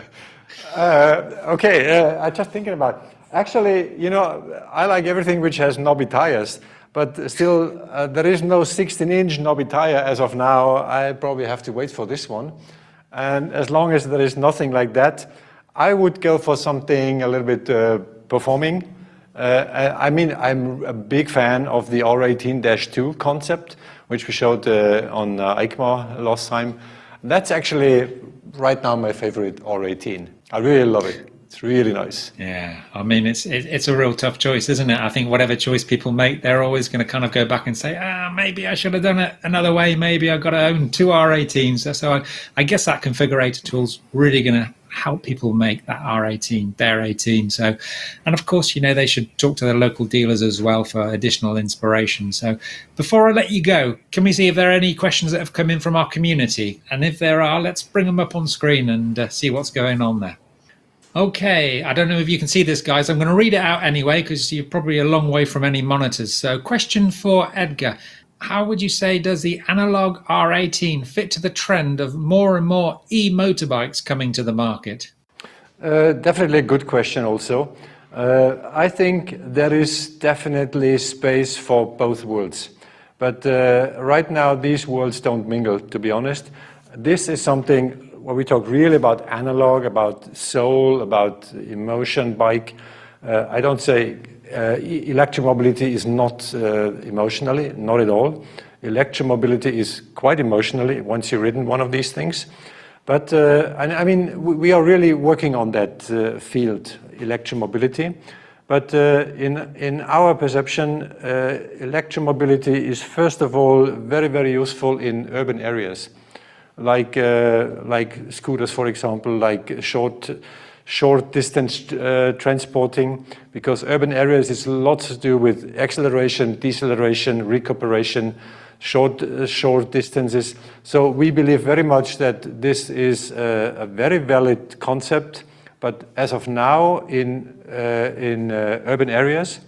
Uh, okay, uh, I'm just thinking about, actually, you know, I like everything which has knobby tires. But still, uh, there is no sixteen inch knobby tire as of now. I probably have to wait for this one. And as long as there is nothing like that, I would go for something a little bit uh, performing. Uh, I mean, I'm a big fan of the R eighteen dash two concept, which we showed uh, on uh, EICMA last time. That's actually right now my favorite R eighteen. I really love it. It's really nice. Yeah, I mean, it's it, it's a real tough choice, isn't it? I think whatever choice people make, they're always going to kind of go back and say, ah, maybe I should have done it another way. Maybe I've got to own two R eighteens. So I, I guess that configurator tool's really going to help people make that R eighteen their eighteen. So, and of course, you know, they should talk to their local dealers as well for additional inspiration. So before I let you go, can we see if there are any questions that have come in from our community? And if there are, let's bring them up on screen and uh, see what's going on there. Okay, I don't know if you can see this, guys. I'm going to read it out anyway, because you're probably a long way from any monitors. So question for Edgar. How would you say does the analog R eighteen fit to the trend of more and more e-motorbikes coming to the market? Uh, definitely a good question also. Uh, I think there is definitely space for both worlds. But uh, right now, these worlds don't mingle, to be honest. This is something where we talk really about analog, about soul, about emotion, bike. Uh, I don't say uh, electromobility is not uh, emotionally, not at all. Electromobility is quite emotionally once you've ridden one of these things. But uh, I, I mean, we, we are really working on that uh, field, electromobility. But uh, in, in our perception, uh, electromobility is first of all very, very useful in urban areas. Like uh, like scooters, for example, like short short distance uh, transporting, because urban areas is lots to do with acceleration, deceleration, recuperation, short uh, short distances. So we believe very much that this is a, a very valid concept, but as of now in uh, in uh, urban areas,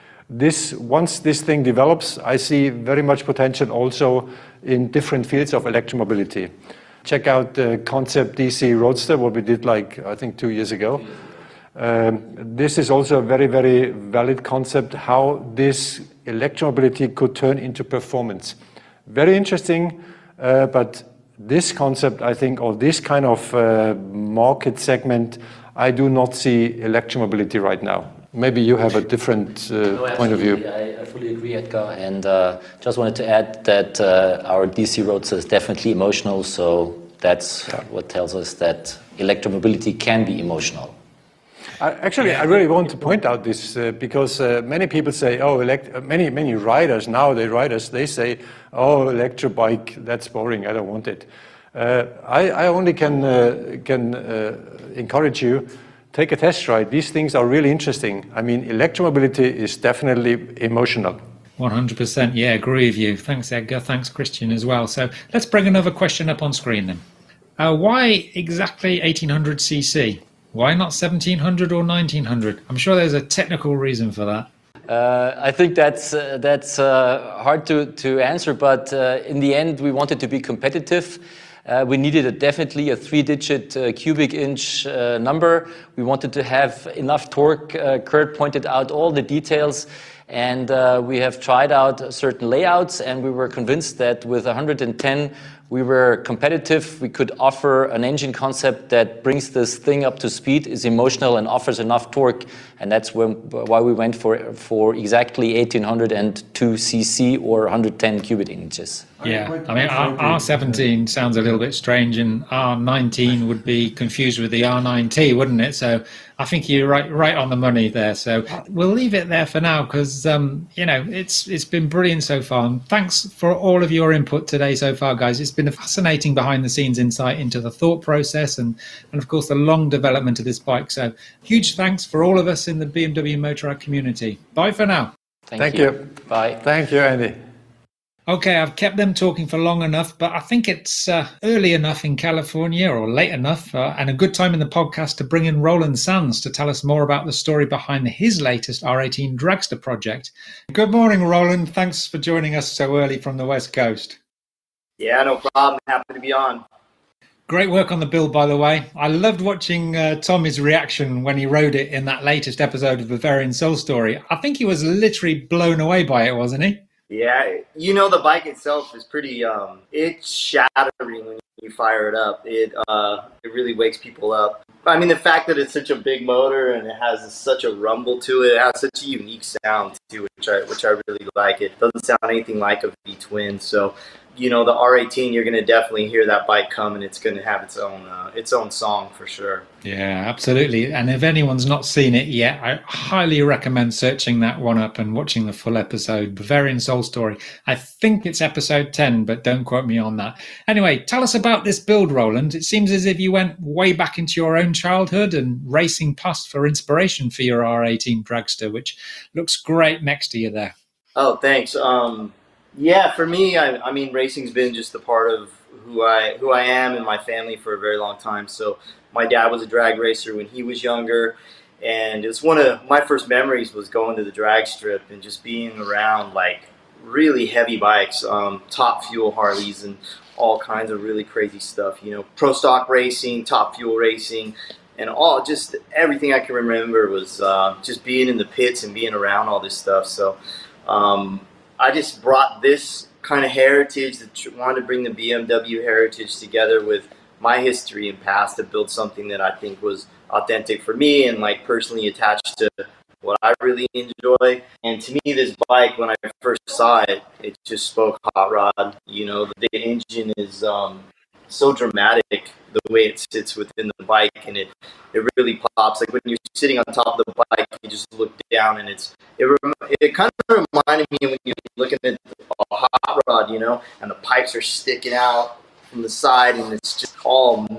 this once this thing develops, I see very much potential also in different fields of electromobility. Check out the concept D C Roadster, what we did like, I think, two years ago. Um, this is also a very, very valid concept, how this electromobility could turn into performance. Very interesting, uh, but this concept, I think, or this kind of uh, market segment, I do not see electromobility right now. Maybe you have a different uh, no, point of view. I, I fully agree, Edgar. And uh, just wanted to add that uh, our D C Roadster is definitely emotional. So that's yeah. what tells us that electromobility can be emotional. I, actually, I really want to point out this uh, because uh, many people say, oh, elect uh, many many riders nowadays riders they say, oh, electro bike, that's boring. I don't want it. Uh, I, I only can uh, can uh, encourage you. Take a test ride. These things are really interesting. I mean, electromobility is definitely emotional. one hundred percent. Yeah, agree with you. Thanks, Edgar. Thanks, Christian, as well. So let's bring another question up on screen then. Uh, why exactly eighteen hundred c c? Why not seventeen hundred or nineteen hundred? I'm sure there's a technical reason for that. Uh, I think that's uh, that's uh, hard to, to answer, but uh, in the end, we wanted to be competitive. Uh, we needed a, definitely a three-digit uh, cubic inch uh, number. We wanted to have enough torque. Uh, Kurt pointed out all the details, and uh, we have tried out certain layouts, and we were convinced that with one hundred ten, we were competitive. We could offer an engine concept that brings this thing up to speed, is emotional, and offers enough torque, and that's when, why we went for for exactly eighteen hundred two c c or one hundred ten cubic inches. Yeah, I mean, R seventeen sounds a little bit strange, and R nineteen would be confused with the R nine T, wouldn't it? So I think you're right, right on the money there. So we'll leave it there for now because um, you know it's it's been brilliant so far. And thanks for all of your input today so far, guys. It's been a fascinating behind-the-scenes insight into the thought process and and of course the long development of this bike. So huge thanks for all of us in the B M W Motorrad community. Bye for now. Thank, Thank you. you. Bye. Thank you, Andy. Okay, I've kept them talking for long enough, but I think it's uh, early enough in California or late enough uh, and a good time in the podcast to bring in Roland Sands to tell us more about the story behind his latest R eighteen Dragster project. Good morning, Roland. Thanks for joining us so early from the West Coast. Yeah, no problem. Happy to be on. Great work on the build, by the way. I loved watching uh, Tommy's reaction when he rode it in that latest episode of Bavarian Soul Story. I think he was literally blown away by it, wasn't he? Yeah, you know, the bike itself is pretty, um, it's shattering when you fire it up. It uh, it really wakes people up. I mean, the fact that it's such a big motor and it has such a rumble to it, it has such a unique sound too, which I, which I really like. It doesn't sound anything like a V-twin, so you know, the R eighteen, you're going to definitely hear that bike come, and it's going to have its own uh, its own song for sure. Yeah, absolutely. And if anyone's not seen it yet, I highly recommend searching that one up and watching the full episode, Bavarian Soul Story. I think it's episode ten, but don't quote me on that. Anyway, tell us about this build, Roland. It seems as if you went way back into your own childhood and racing past for inspiration for your R eighteen Dragster, which looks great next to you there. Oh, thanks. Um, yeah, for me, I, I mean, racing's been just a part of who I who I am and my family for a very long time. So my dad was a drag racer when he was younger, and it's one of my first memories was going to the drag strip and just being around like really heavy bikes, um, top fuel Harleys and all kinds of really crazy stuff. You know, pro stock racing, top fuel racing, and all just everything I can remember was uh, just being in the pits and being around all this stuff. So. Um, I just brought this kind of heritage, that wanted to bring the B M W heritage together with my history and past to build something that I think was authentic for me and like personally attached to what I really enjoy. And to me, this bike, when I first saw it, it just spoke hot rod. You know, the engine is um, so dramatic, the way it sits within the bike, and it it really pops. Like when you're sitting on top of the bike, you just look down, and it's it it kind of reminded me when you're looking at a hot rod, you know, and the pipes are sticking out from the side, and it's just all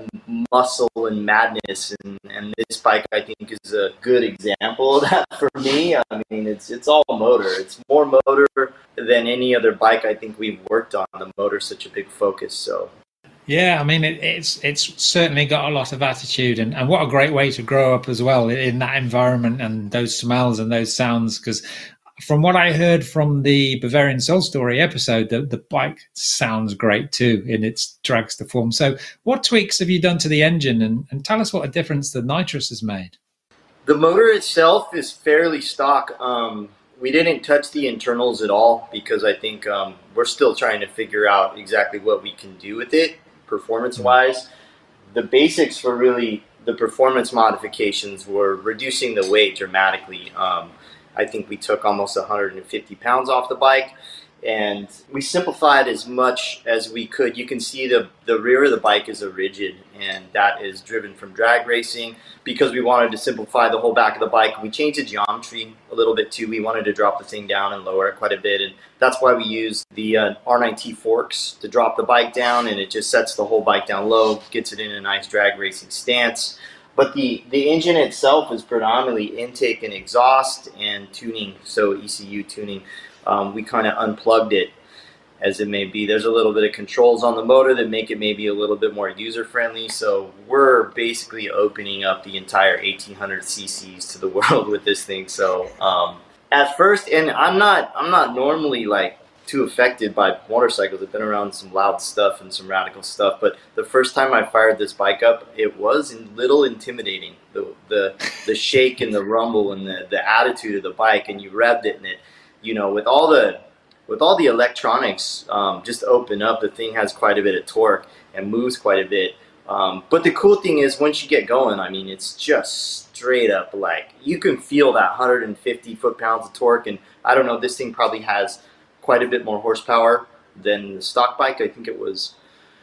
muscle and madness, and, and this bike I think is a good example of that for me. I mean, it's it's all motor. It's more motor than any other bike I think we've worked on. The motor's such a big focus. So yeah, I mean, it, it's it's certainly got a lot of attitude, and, and what a great way to grow up as well in that environment and those smells and those sounds. Because from what I heard from the Bavarian Soul Story episode, the, the bike sounds great too in its dragster form. So what tweaks have you done to the engine, and, and tell us what a difference the nitrous has made? The motor itself is fairly stock. Um, we didn't touch the internals at all because I think um, we're still trying to figure out exactly what we can do with it performance-wise. The basics for really the performance modifications were reducing the weight dramatically. Um, I think we took almost one hundred fifty pounds off the bike, and we simplified as much as we could. You can see the, the rear of the bike is a rigid, and that is driven from drag racing. Because we wanted to simplify the whole back of the bike, we changed the geometry a little bit too. We wanted to drop the thing down and lower it quite a bit, and that's why we used the uh, R nine T forks to drop the bike down, and it just sets the whole bike down low, gets it in a nice drag racing stance. But the, the engine itself is predominantly intake and exhaust and tuning, so E C U tuning. Um, we kind of unplugged it as it may be. There's a little bit of controls on the motor that make it maybe a little bit more user-friendly, so we're basically opening up the entire eighteen hundred c c's to the world with this thing. So um, at first, and I'm not, I'm not normally like too affected by motorcycles. I've been around some loud stuff and some radical stuff, but the first time I fired this bike up, it was a little intimidating. The the the shake and the rumble and the, the attitude of the bike, and you revved it, and it, you know, with all the with all the electronics um, just open up, the thing has quite a bit of torque and moves quite a bit. Um, but the cool thing is once you get going, I mean, it's just straight up like you can feel that one hundred fifty foot-pounds of torque, and I don't know, this thing probably has quite a bit more horsepower than the stock bike. I think it was,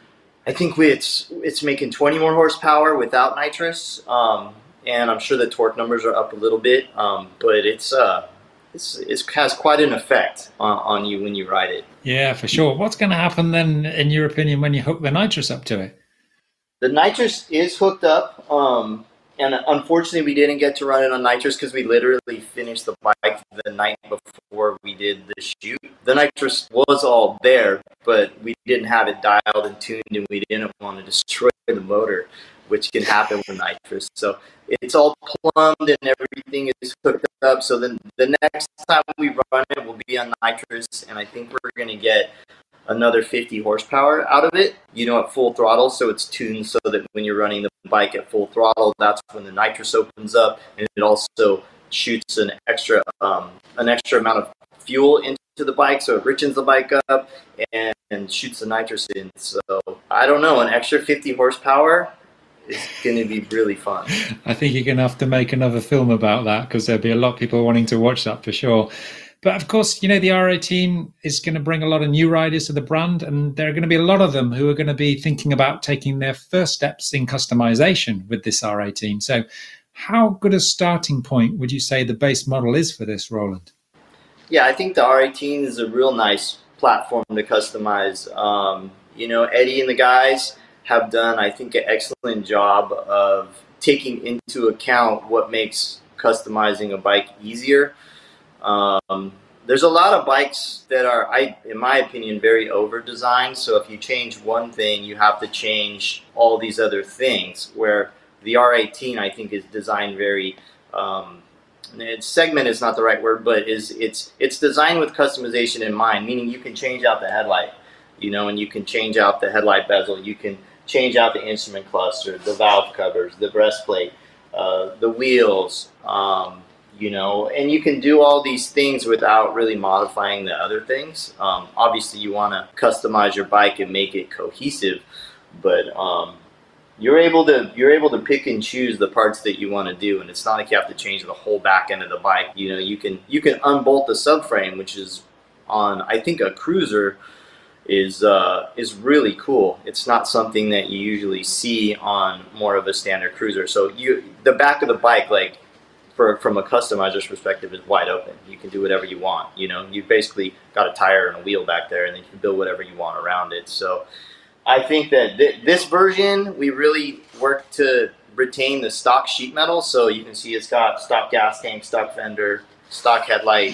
I think we, it's it's making twenty more horsepower without nitrous, um, and I'm sure the torque numbers are up a little bit, um, but it's uh, it's it has quite an effect on, on you when you ride it. Yeah, for sure. What's going to happen then, in your opinion, when you hook the nitrous up to it? The nitrous is hooked up. Um, And unfortunately, we didn't get to run it on nitrous because we literally finished the bike the night before we did the shoot. The nitrous was all there, but we didn't have it dialed and tuned, and we didn't want to destroy the motor, which can happen with nitrous. So it's all plumbed and everything is hooked up. So then the next time we run it will be on nitrous, and I think we're going to get another fifty horsepower out of it, you know, at full throttle. So it's tuned so that when you're running the bike at full throttle, that's when the nitrous opens up, and it also shoots an extra um, an extra amount of fuel into the bike, so it richens the bike up and, and shoots the nitrous in. So I don't know, an extra fifty horsepower is going to be really fun. I think you're going to have to make another film about that, because there'll be a lot of people wanting to watch that for sure. But of course, you know, the R eighteen is going to bring a lot of new riders to the brand, and there are going to be a lot of them who are going to be thinking about taking their first steps in customization with this R eighteen. So how good a starting point would you say the base model is for this, Roland? Yeah, I think the R eighteen is a real nice platform to customize. Um, you know, Eddie and the guys have done, I think, an excellent job of taking into account what makes customizing a bike easier. Um, there's a lot of bikes that are, I, in my opinion, very over-designed. So if you change one thing, you have to change all these other things. Where the R eighteen, I think, is designed very, um, it's segment is not the right word, but is it's it's designed with customization in mind. Meaning you can change out the headlight, you know, and you can change out the headlight bezel. You can change out the instrument cluster, the valve covers, the breastplate, uh, the wheels. Um, You know, and you can do all these things without really modifying the other things. Um, obviously, you want to customize your bike and make it cohesive, but um, you're able to you're able to pick and choose the parts that you want to do, and it's not like you have to change the whole back end of the bike. You know, you can you can unbolt the subframe, which is on, I think, a cruiser is uh, is really cool. It's not something that you usually see on more of a standard cruiser. So you the back of the bike, like, For, from a customizer's perspective, is wide open. You can do whatever you want. You know, you basically got a tire and a wheel back there, and then you can build whatever you want around it. So I think that th- this version, we really worked to retain the stock sheet metal. So you can see it's got stock gas tank, stock fender, stock headlight,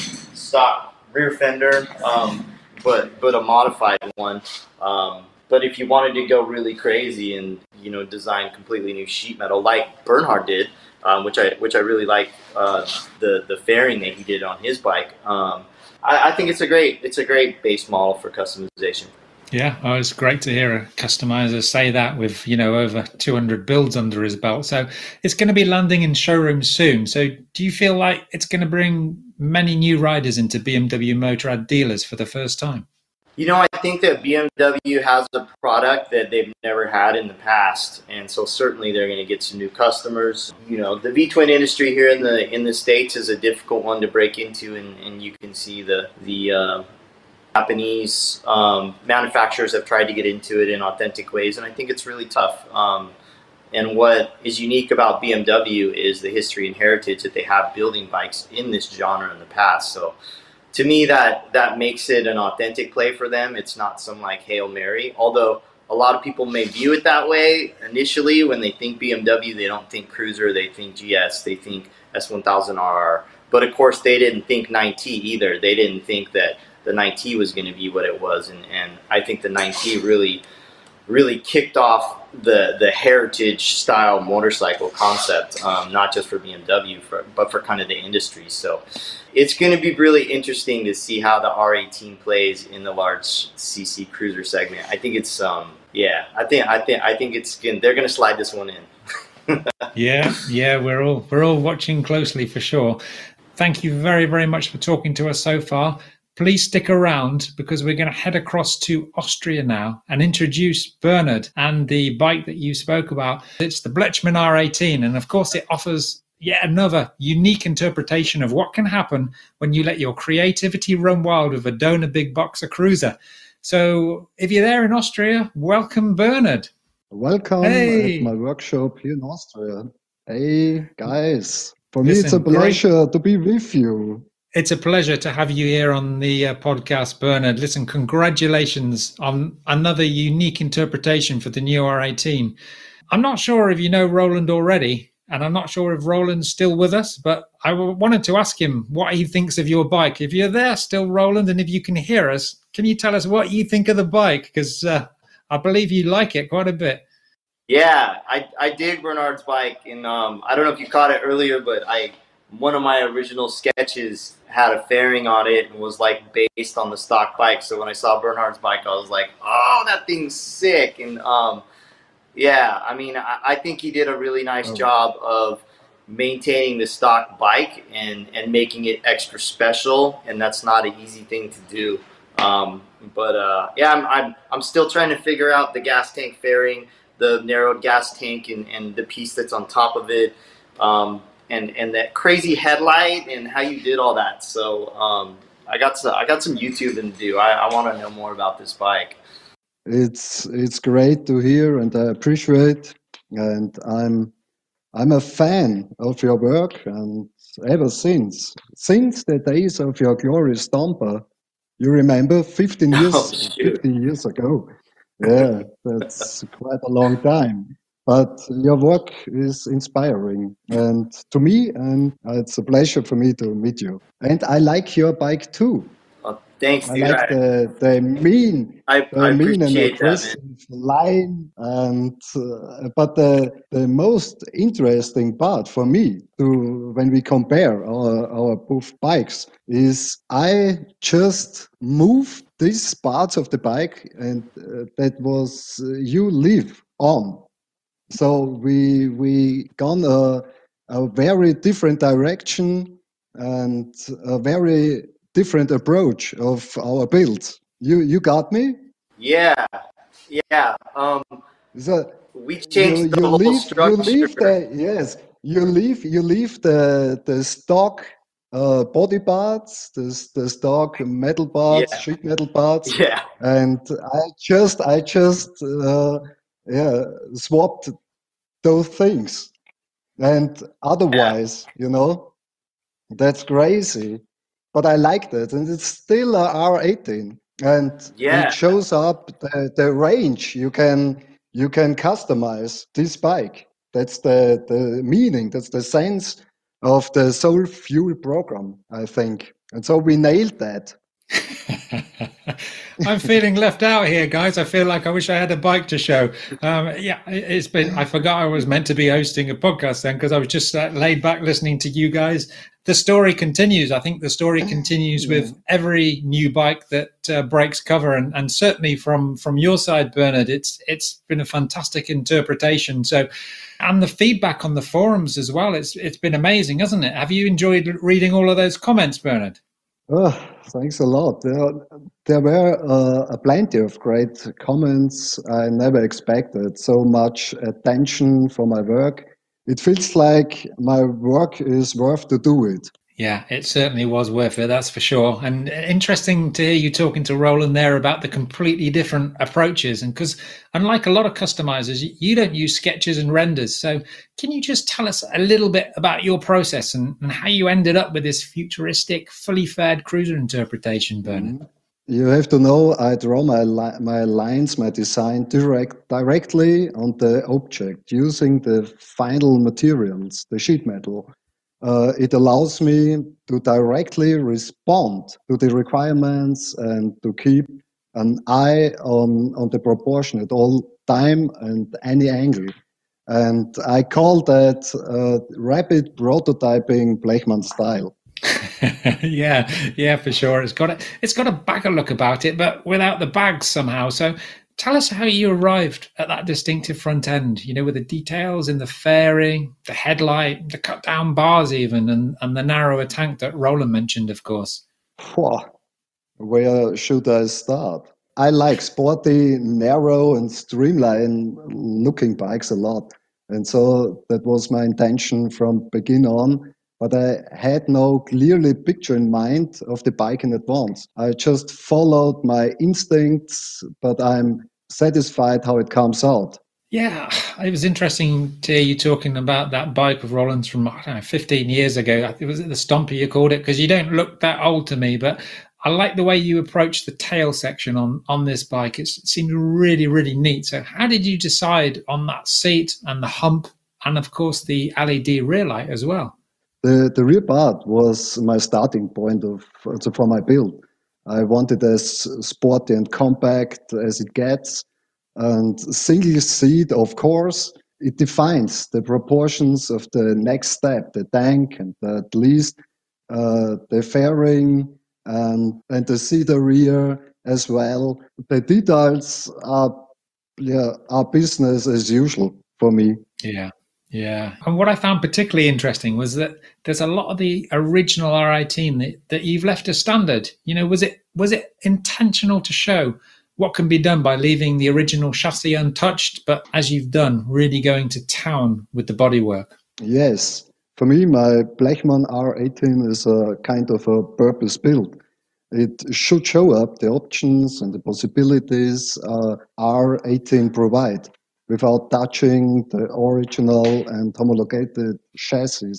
stock rear fender, um, but but a modified one. Um, but if you wanted to go really crazy and you know design completely new sheet metal like Bernhard did, um, which I which I really like uh, the the fairing that he did on his bike. Um, I, I think it's a great it's a great base model for customization. Yeah, oh, it's great to hear a customizer say that with, you know, over two hundred builds under his belt. So it's going to be landing in showrooms soon. So do you feel like it's going to bring many new riders into B M W Motorrad dealers for the first time? You know, I think that B M W has a product that they've never had in the past, and so certainly they're going to get some new customers. You know, the V-twin industry here in the in the States is a difficult one to break into, and, and you can see the the uh, Japanese um, manufacturers have tried to get into it in authentic ways, and I think it's really tough. Um, and what is unique about B M W is the history and heritage that they have building bikes in this genre in the past. So to me, that that makes it an authentic play for them. It's not some like Hail Mary, although a lot of people may view it that way initially. When they think B M W, they don't think Cruiser, they think G S, they think S one thousand R R. But of course, they didn't think nine T either. They didn't think that the nine T was going to be what it was, and, and I think the nine T really really kicked off the the heritage style motorcycle concept, um, not just for B M W, for, but for kind of the industry. So it's going to be really interesting to see how the R eighteen plays in the large C C cruiser segment. I think it's um yeah I think I think I think it's they're going to slide this one in. yeah, yeah, we're all we're all watching closely for sure. Thank you very very much for talking to us so far. Please stick around because we're going to head across to Austria now and introduce Bernhard and the bike that you spoke about. It's the Blechmann R eighteen, and of course it offers yet another unique interpretation of what can happen when you let your creativity run wild with a Donor Big Boxer cruiser. So if you're there in Austria, welcome Bernhard. Welcome hey. at my workshop here in Austria. Hey guys, for Listen, me it's a pleasure great. to be with you. It's a pleasure to have you here on the uh, podcast, Bernhard. Listen, congratulations on another unique interpretation for the new R eighteen. I'm not sure if you know Roland already, and I'm not sure if Roland's still with us, but I wanted to ask him what he thinks of your bike. If you're there still, Roland, and if you can hear us, can you tell us what you think of the bike? Because uh, I believe you like it quite a bit. Yeah, I, I dig Bernhard's bike, and um, I don't know if you caught it earlier, but I one of my original sketches had a fairing on it and was like based on the stock bike. So when I saw Bernhard's bike, I was like, oh, that thing's sick. And um, yeah, I mean, I, I think he did a really nice oh. job of maintaining the stock bike and, and making it extra special. And that's not an easy thing to do. Um, but uh, yeah, I'm, I'm, I'm still trying to figure out the gas tank fairing, the narrowed gas tank and, and the piece that's on top of it. Um, And, and that crazy headlight and how you did all that. So um, I got some, I got some YouTubing to do. I, I want to know more about this bike. It's it's great to hear, and I appreciate. And I'm I'm a fan of your work, and ever since since the days of your glorious Stomper, you remember fifteen years oh, fifteen years ago. Yeah, that's quite a long time. But your work is inspiring, and to me, and it's a pleasure for me to meet you. And I like your bike too. Oh, thanks, I dude. like the the mean, I, the I mean and appreciate aggressive that, line. And uh, but the the most interesting part for me, to when we compare our our both bikes, is I just moved these parts of the bike, and uh, that was uh, you live on. So we we gone a, a very different direction and a very different approach of our build. You you got me? Yeah, yeah. Um, So we you changed the you whole leave you structure. leave the yes you leave you leave the the stock uh, body parts, the the stock metal parts, Yeah, sheet metal parts, yeah, and I just I just uh, yeah swapped those things. And yeah. otherwise, you know, that's crazy. But I like that, and it's still a R eighteen. and Yeah. it shows up the, the range you can you can customize this bike. That's the the meaning. That's the sense of the Soul Fuel program, I think. And so we nailed that. I'm feeling left out here, guys. I feel like I wish I had a bike to show. Um, yeah, it's been. I forgot I was meant to be hosting a podcast then because I was just uh, laid back listening to you guys. The story continues. I think the story continues Yeah. with every new bike that uh, breaks cover, and, and certainly from from your side, Bernard, it's it's been a fantastic interpretation. So, and the feedback on the forums as well. It's it's been amazing, hasn't it? Have you enjoyed reading all of those comments, Bernard? Oh, thanks a lot. There, there were uh, plenty of great comments. I never expected so much attention for my work. It feels like my work is worth to do it. Yeah, it certainly was worth it, that's for sure. And interesting to hear you talking to Roland there about the completely different approaches. And because unlike a lot of customizers, you don't use sketches and renders. So can you just tell us a little bit about your process and, and how you ended up with this futuristic, fully fared cruiser interpretation, Bernard? Mhm. You have to know I draw my li- my lines, my design direct directly on the object using the final materials, the sheet metal. Uh, it allows me to directly respond to the requirements and to keep an eye on, on the proportion at all time and any angle. And I call that uh, rapid prototyping Blechmann style. yeah, yeah, for sure. It's got a it's got a bagger look about it, but without the bags somehow. So tell us how you arrived at that distinctive front end, you know, with the details in the fairing, the headlight, the cut down bars even, and, and the narrower tank that Roland mentioned, of course. Phew, where should I start? I like sporty, narrow, and streamlined looking bikes a lot. And so that was my intention from begin on. But I had no clearly picture in mind of the bike in advance. I just followed my instincts, but I'm satisfied how it comes out. Yeah, it was interesting to hear you talking about that bike of Roland's from, I don't know, fifteen years ago. It was the Stomper you called it, because you don't look that old to me, but I like the way you approached the tail section on, on this bike. It's, it seemed really, really neat. So how did you decide on that seat and the hump and, of course, the L E D rear light as well? The, the rear part was my starting point of also for my build. I wanted as sporty and compact as it gets. And single seat, of course, it defines the proportions of the next step, the tank, and at least uh, the fairing and, and the cedar rear as well. The details are, yeah, are business as usual for me. Yeah. Yeah. And what I found particularly interesting was that there's a lot of the original R I team that, that you've left as standard. You know, was it was it intentional to show what can be done by leaving the original chassis untouched, but as you've done, really going to town with the bodywork? Yes. For me, my Blechmann R eighteen is a kind of a purpose build. It should show up the options and the possibilities uh, R eighteen provide without touching the original and homologated chassis.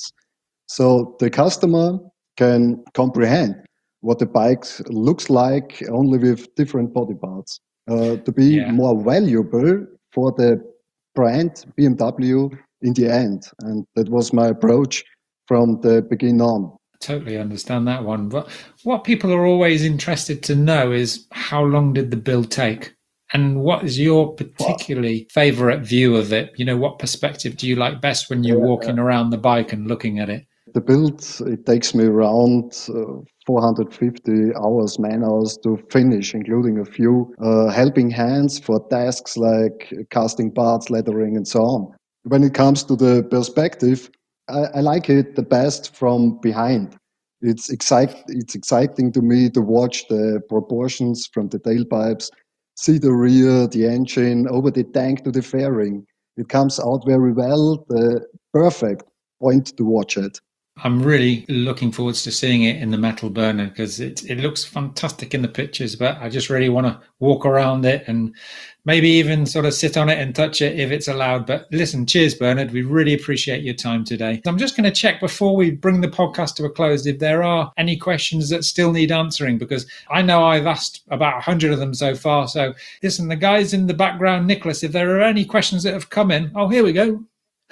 So the customer can comprehend what the bike looks like only with different body parts. Uh, to be Yeah. more valuable for the brand B M W in the end. And that was my approach from the beginning on. Totally understand that one. But what people are always interested to know is how long did the build take? And what is your particularly favorite view of it? You know, what perspective do you like best when you're walking around the bike and looking at it? The build, it takes me around uh, four hundred fifty hours, man hours to finish, including a few uh, helping hands for tasks like casting parts, leathering, and so on. When it comes to the perspective, I, I like it the best from behind. It's, excite, it's exciting to me to watch the proportions from the tailpipes, see the rear, the engine, over the tank to the fairing. It comes out very well, the perfect point to watch it. I'm really looking forward to seeing it in the metal burner because it, it looks fantastic in the pictures, but I just really want to walk around it and maybe even sort of sit on it and touch it if it's allowed. But listen, cheers, Bernard. We really appreciate your time today. I'm just going to check before we bring the podcast to a close if there are any questions that still need answering, because I know I've asked about one hundred of them so far. So listen, the guys in the background, Nicholas, if there are any questions that have come in. Oh, here we go.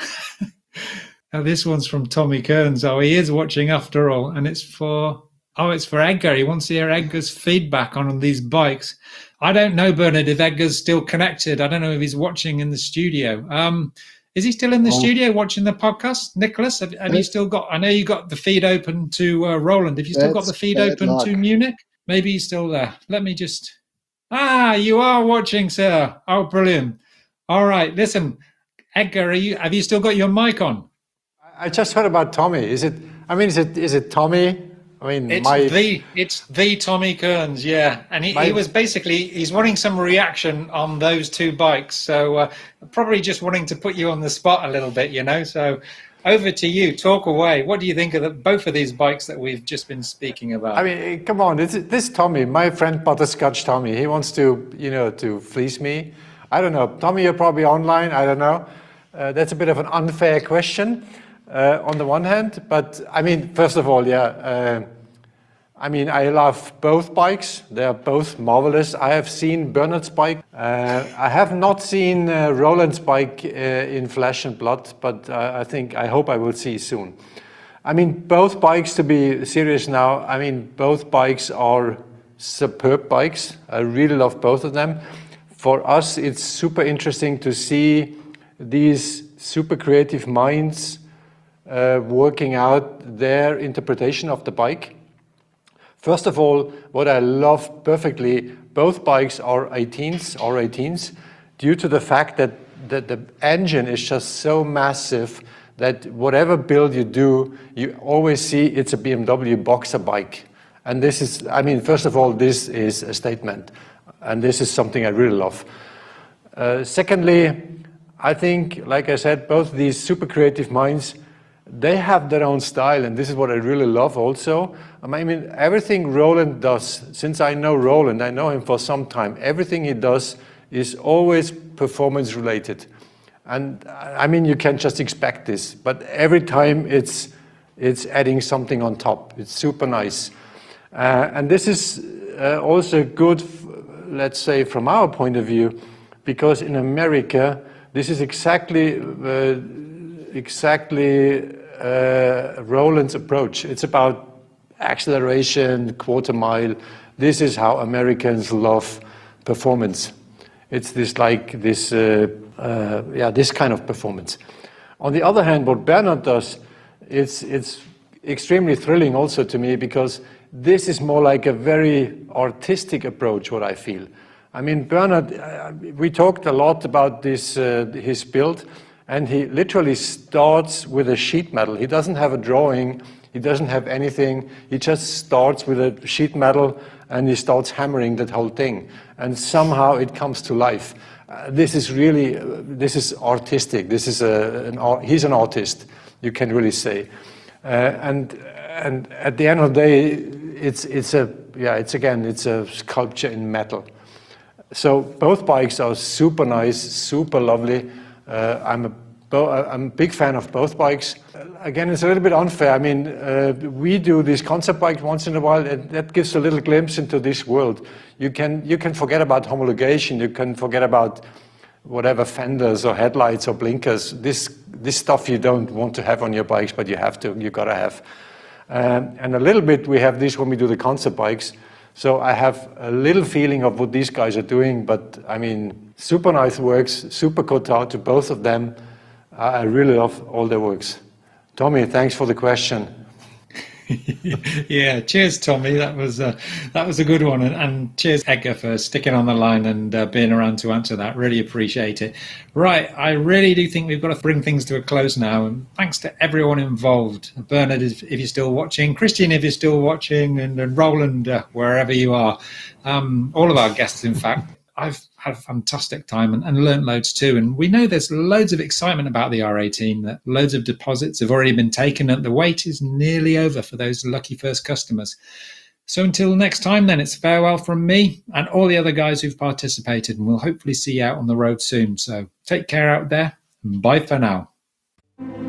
Now, this one's from Tommy Kearns. Oh, he is watching after all. And it's for, oh, it's for Edgar. He wants to hear Edgar's feedback on these bikes. I don't know, Bernard, if Edgar's still connected. I don't know if he's watching in the studio. Um, is he still in the oh. studio watching the podcast? Nicholas, have, have you still got, I know you got the feed open to uh, Roland. Have you still That's got the feed open luck. to Munich? Maybe he's still there. Let me just, ah, you are watching, sir. Oh, brilliant. All right, listen, Edgar, are you, have you still got your mic on? I just heard about Tommy. Is it, I mean, is it is it Tommy? I mean, it's my... the it's the Tommy Kearns, yeah. And he, my... he was basically, he's wanting some reaction on those two bikes. So uh, probably just wanting to put you on the spot a little bit, you know. So over to you, talk away. What do you think of the, both of these bikes that we've just been speaking about? I mean, come on, this, this Tommy, my friend Butterscotch Tommy, he wants to, you know, to fleece me. I don't know. Tommy, you're probably online. I don't know. Uh, that's a bit of an unfair question. Uh, on the one hand, but I mean, first of all, yeah, uh, I mean, I love both bikes. They are both marvelous. I have seen Bernard's bike. Uh, I have not seen uh, Roland's bike uh, in flesh and blood, but uh, I think, I hope I will see soon. I mean, both bikes, to be serious now, I mean, both bikes are superb bikes. I really love both of them. For us, it's super interesting to see these super creative minds Uh, working out their interpretation of the bike. First of all, what I love perfectly, both bikes are eighteens, R eighteens, due to the fact that, that the engine is just so massive that whatever build you do, you always see it's a B M W Boxer bike. And this is, I mean, first of all, this is a statement. And this is something I really love. Uh, secondly, I think, like I said, both these super creative minds, they have their own style, and this is what I really love also. I mean, everything Roland does, since I know Roland, I know him for some time, everything he does is always performance related. And I mean, you can just expect this, but every time it's, it's adding something on top. It's super nice. Uh, and this is uh, also good, let's say, from our point of view, because in America, this is exactly uh, exactly uh, Roland's approach. It's about acceleration, quarter mile. This is how Americans love performance. It's this like this, uh, uh, yeah, this kind of performance. On the other hand, what Bernard does, it's it's extremely thrilling also to me, because this is more like a very artistic approach, what I feel. I mean, Bernard, uh, we talked a lot about this, uh, his build, and he literally starts with a sheet metal. He doesn't have a drawing, he doesn't have anything, he just starts with a sheet metal and he starts hammering that whole thing. And somehow it comes to life. Uh, this is really, uh, this is artistic, this is a, an art, he's an artist, you can really say. Uh, and and at the end of the day, it's, it's a, yeah, it's again, it's a sculpture in metal. So both bikes are super nice, super lovely. Uh, I'm, a I'm a big fan of both bikes. Uh, again, it's a little bit unfair. I mean, uh, we do this concept bike once in a while, and that gives a little glimpse into this world. You can, you can forget about homologation, you can forget about whatever fenders or headlights or blinkers. This, this stuff you don't want to have on your bikes, but you have to, you gotta have. Um, and a little bit we have this when we do the concept bikes. So I have a little feeling of what these guys are doing, but I mean, super nice works, super Cotard to both of them. I really love all their works. Tommy, thanks for the question. Yeah, cheers, Tommy. That was uh, that was a good one, and, and cheers, Edgar, for sticking on the line and uh, being around to answer that. Really appreciate it. Right, I really do think we've got to bring things to a close now, and thanks to everyone involved. Bernard, if, if you're still watching, Christian, if you're still watching, and, and Roland, uh, wherever you are, um, all of our guests, in fact. I've had a fantastic time and, and learnt loads too. And we know there's loads of excitement about the R eighteen, that loads of deposits have already been taken and the wait is nearly over for those lucky first customers. So until next time, then, it's farewell from me and all the other guys who've participated, and we'll hopefully see you out on the road soon. So take care out there, and bye for now.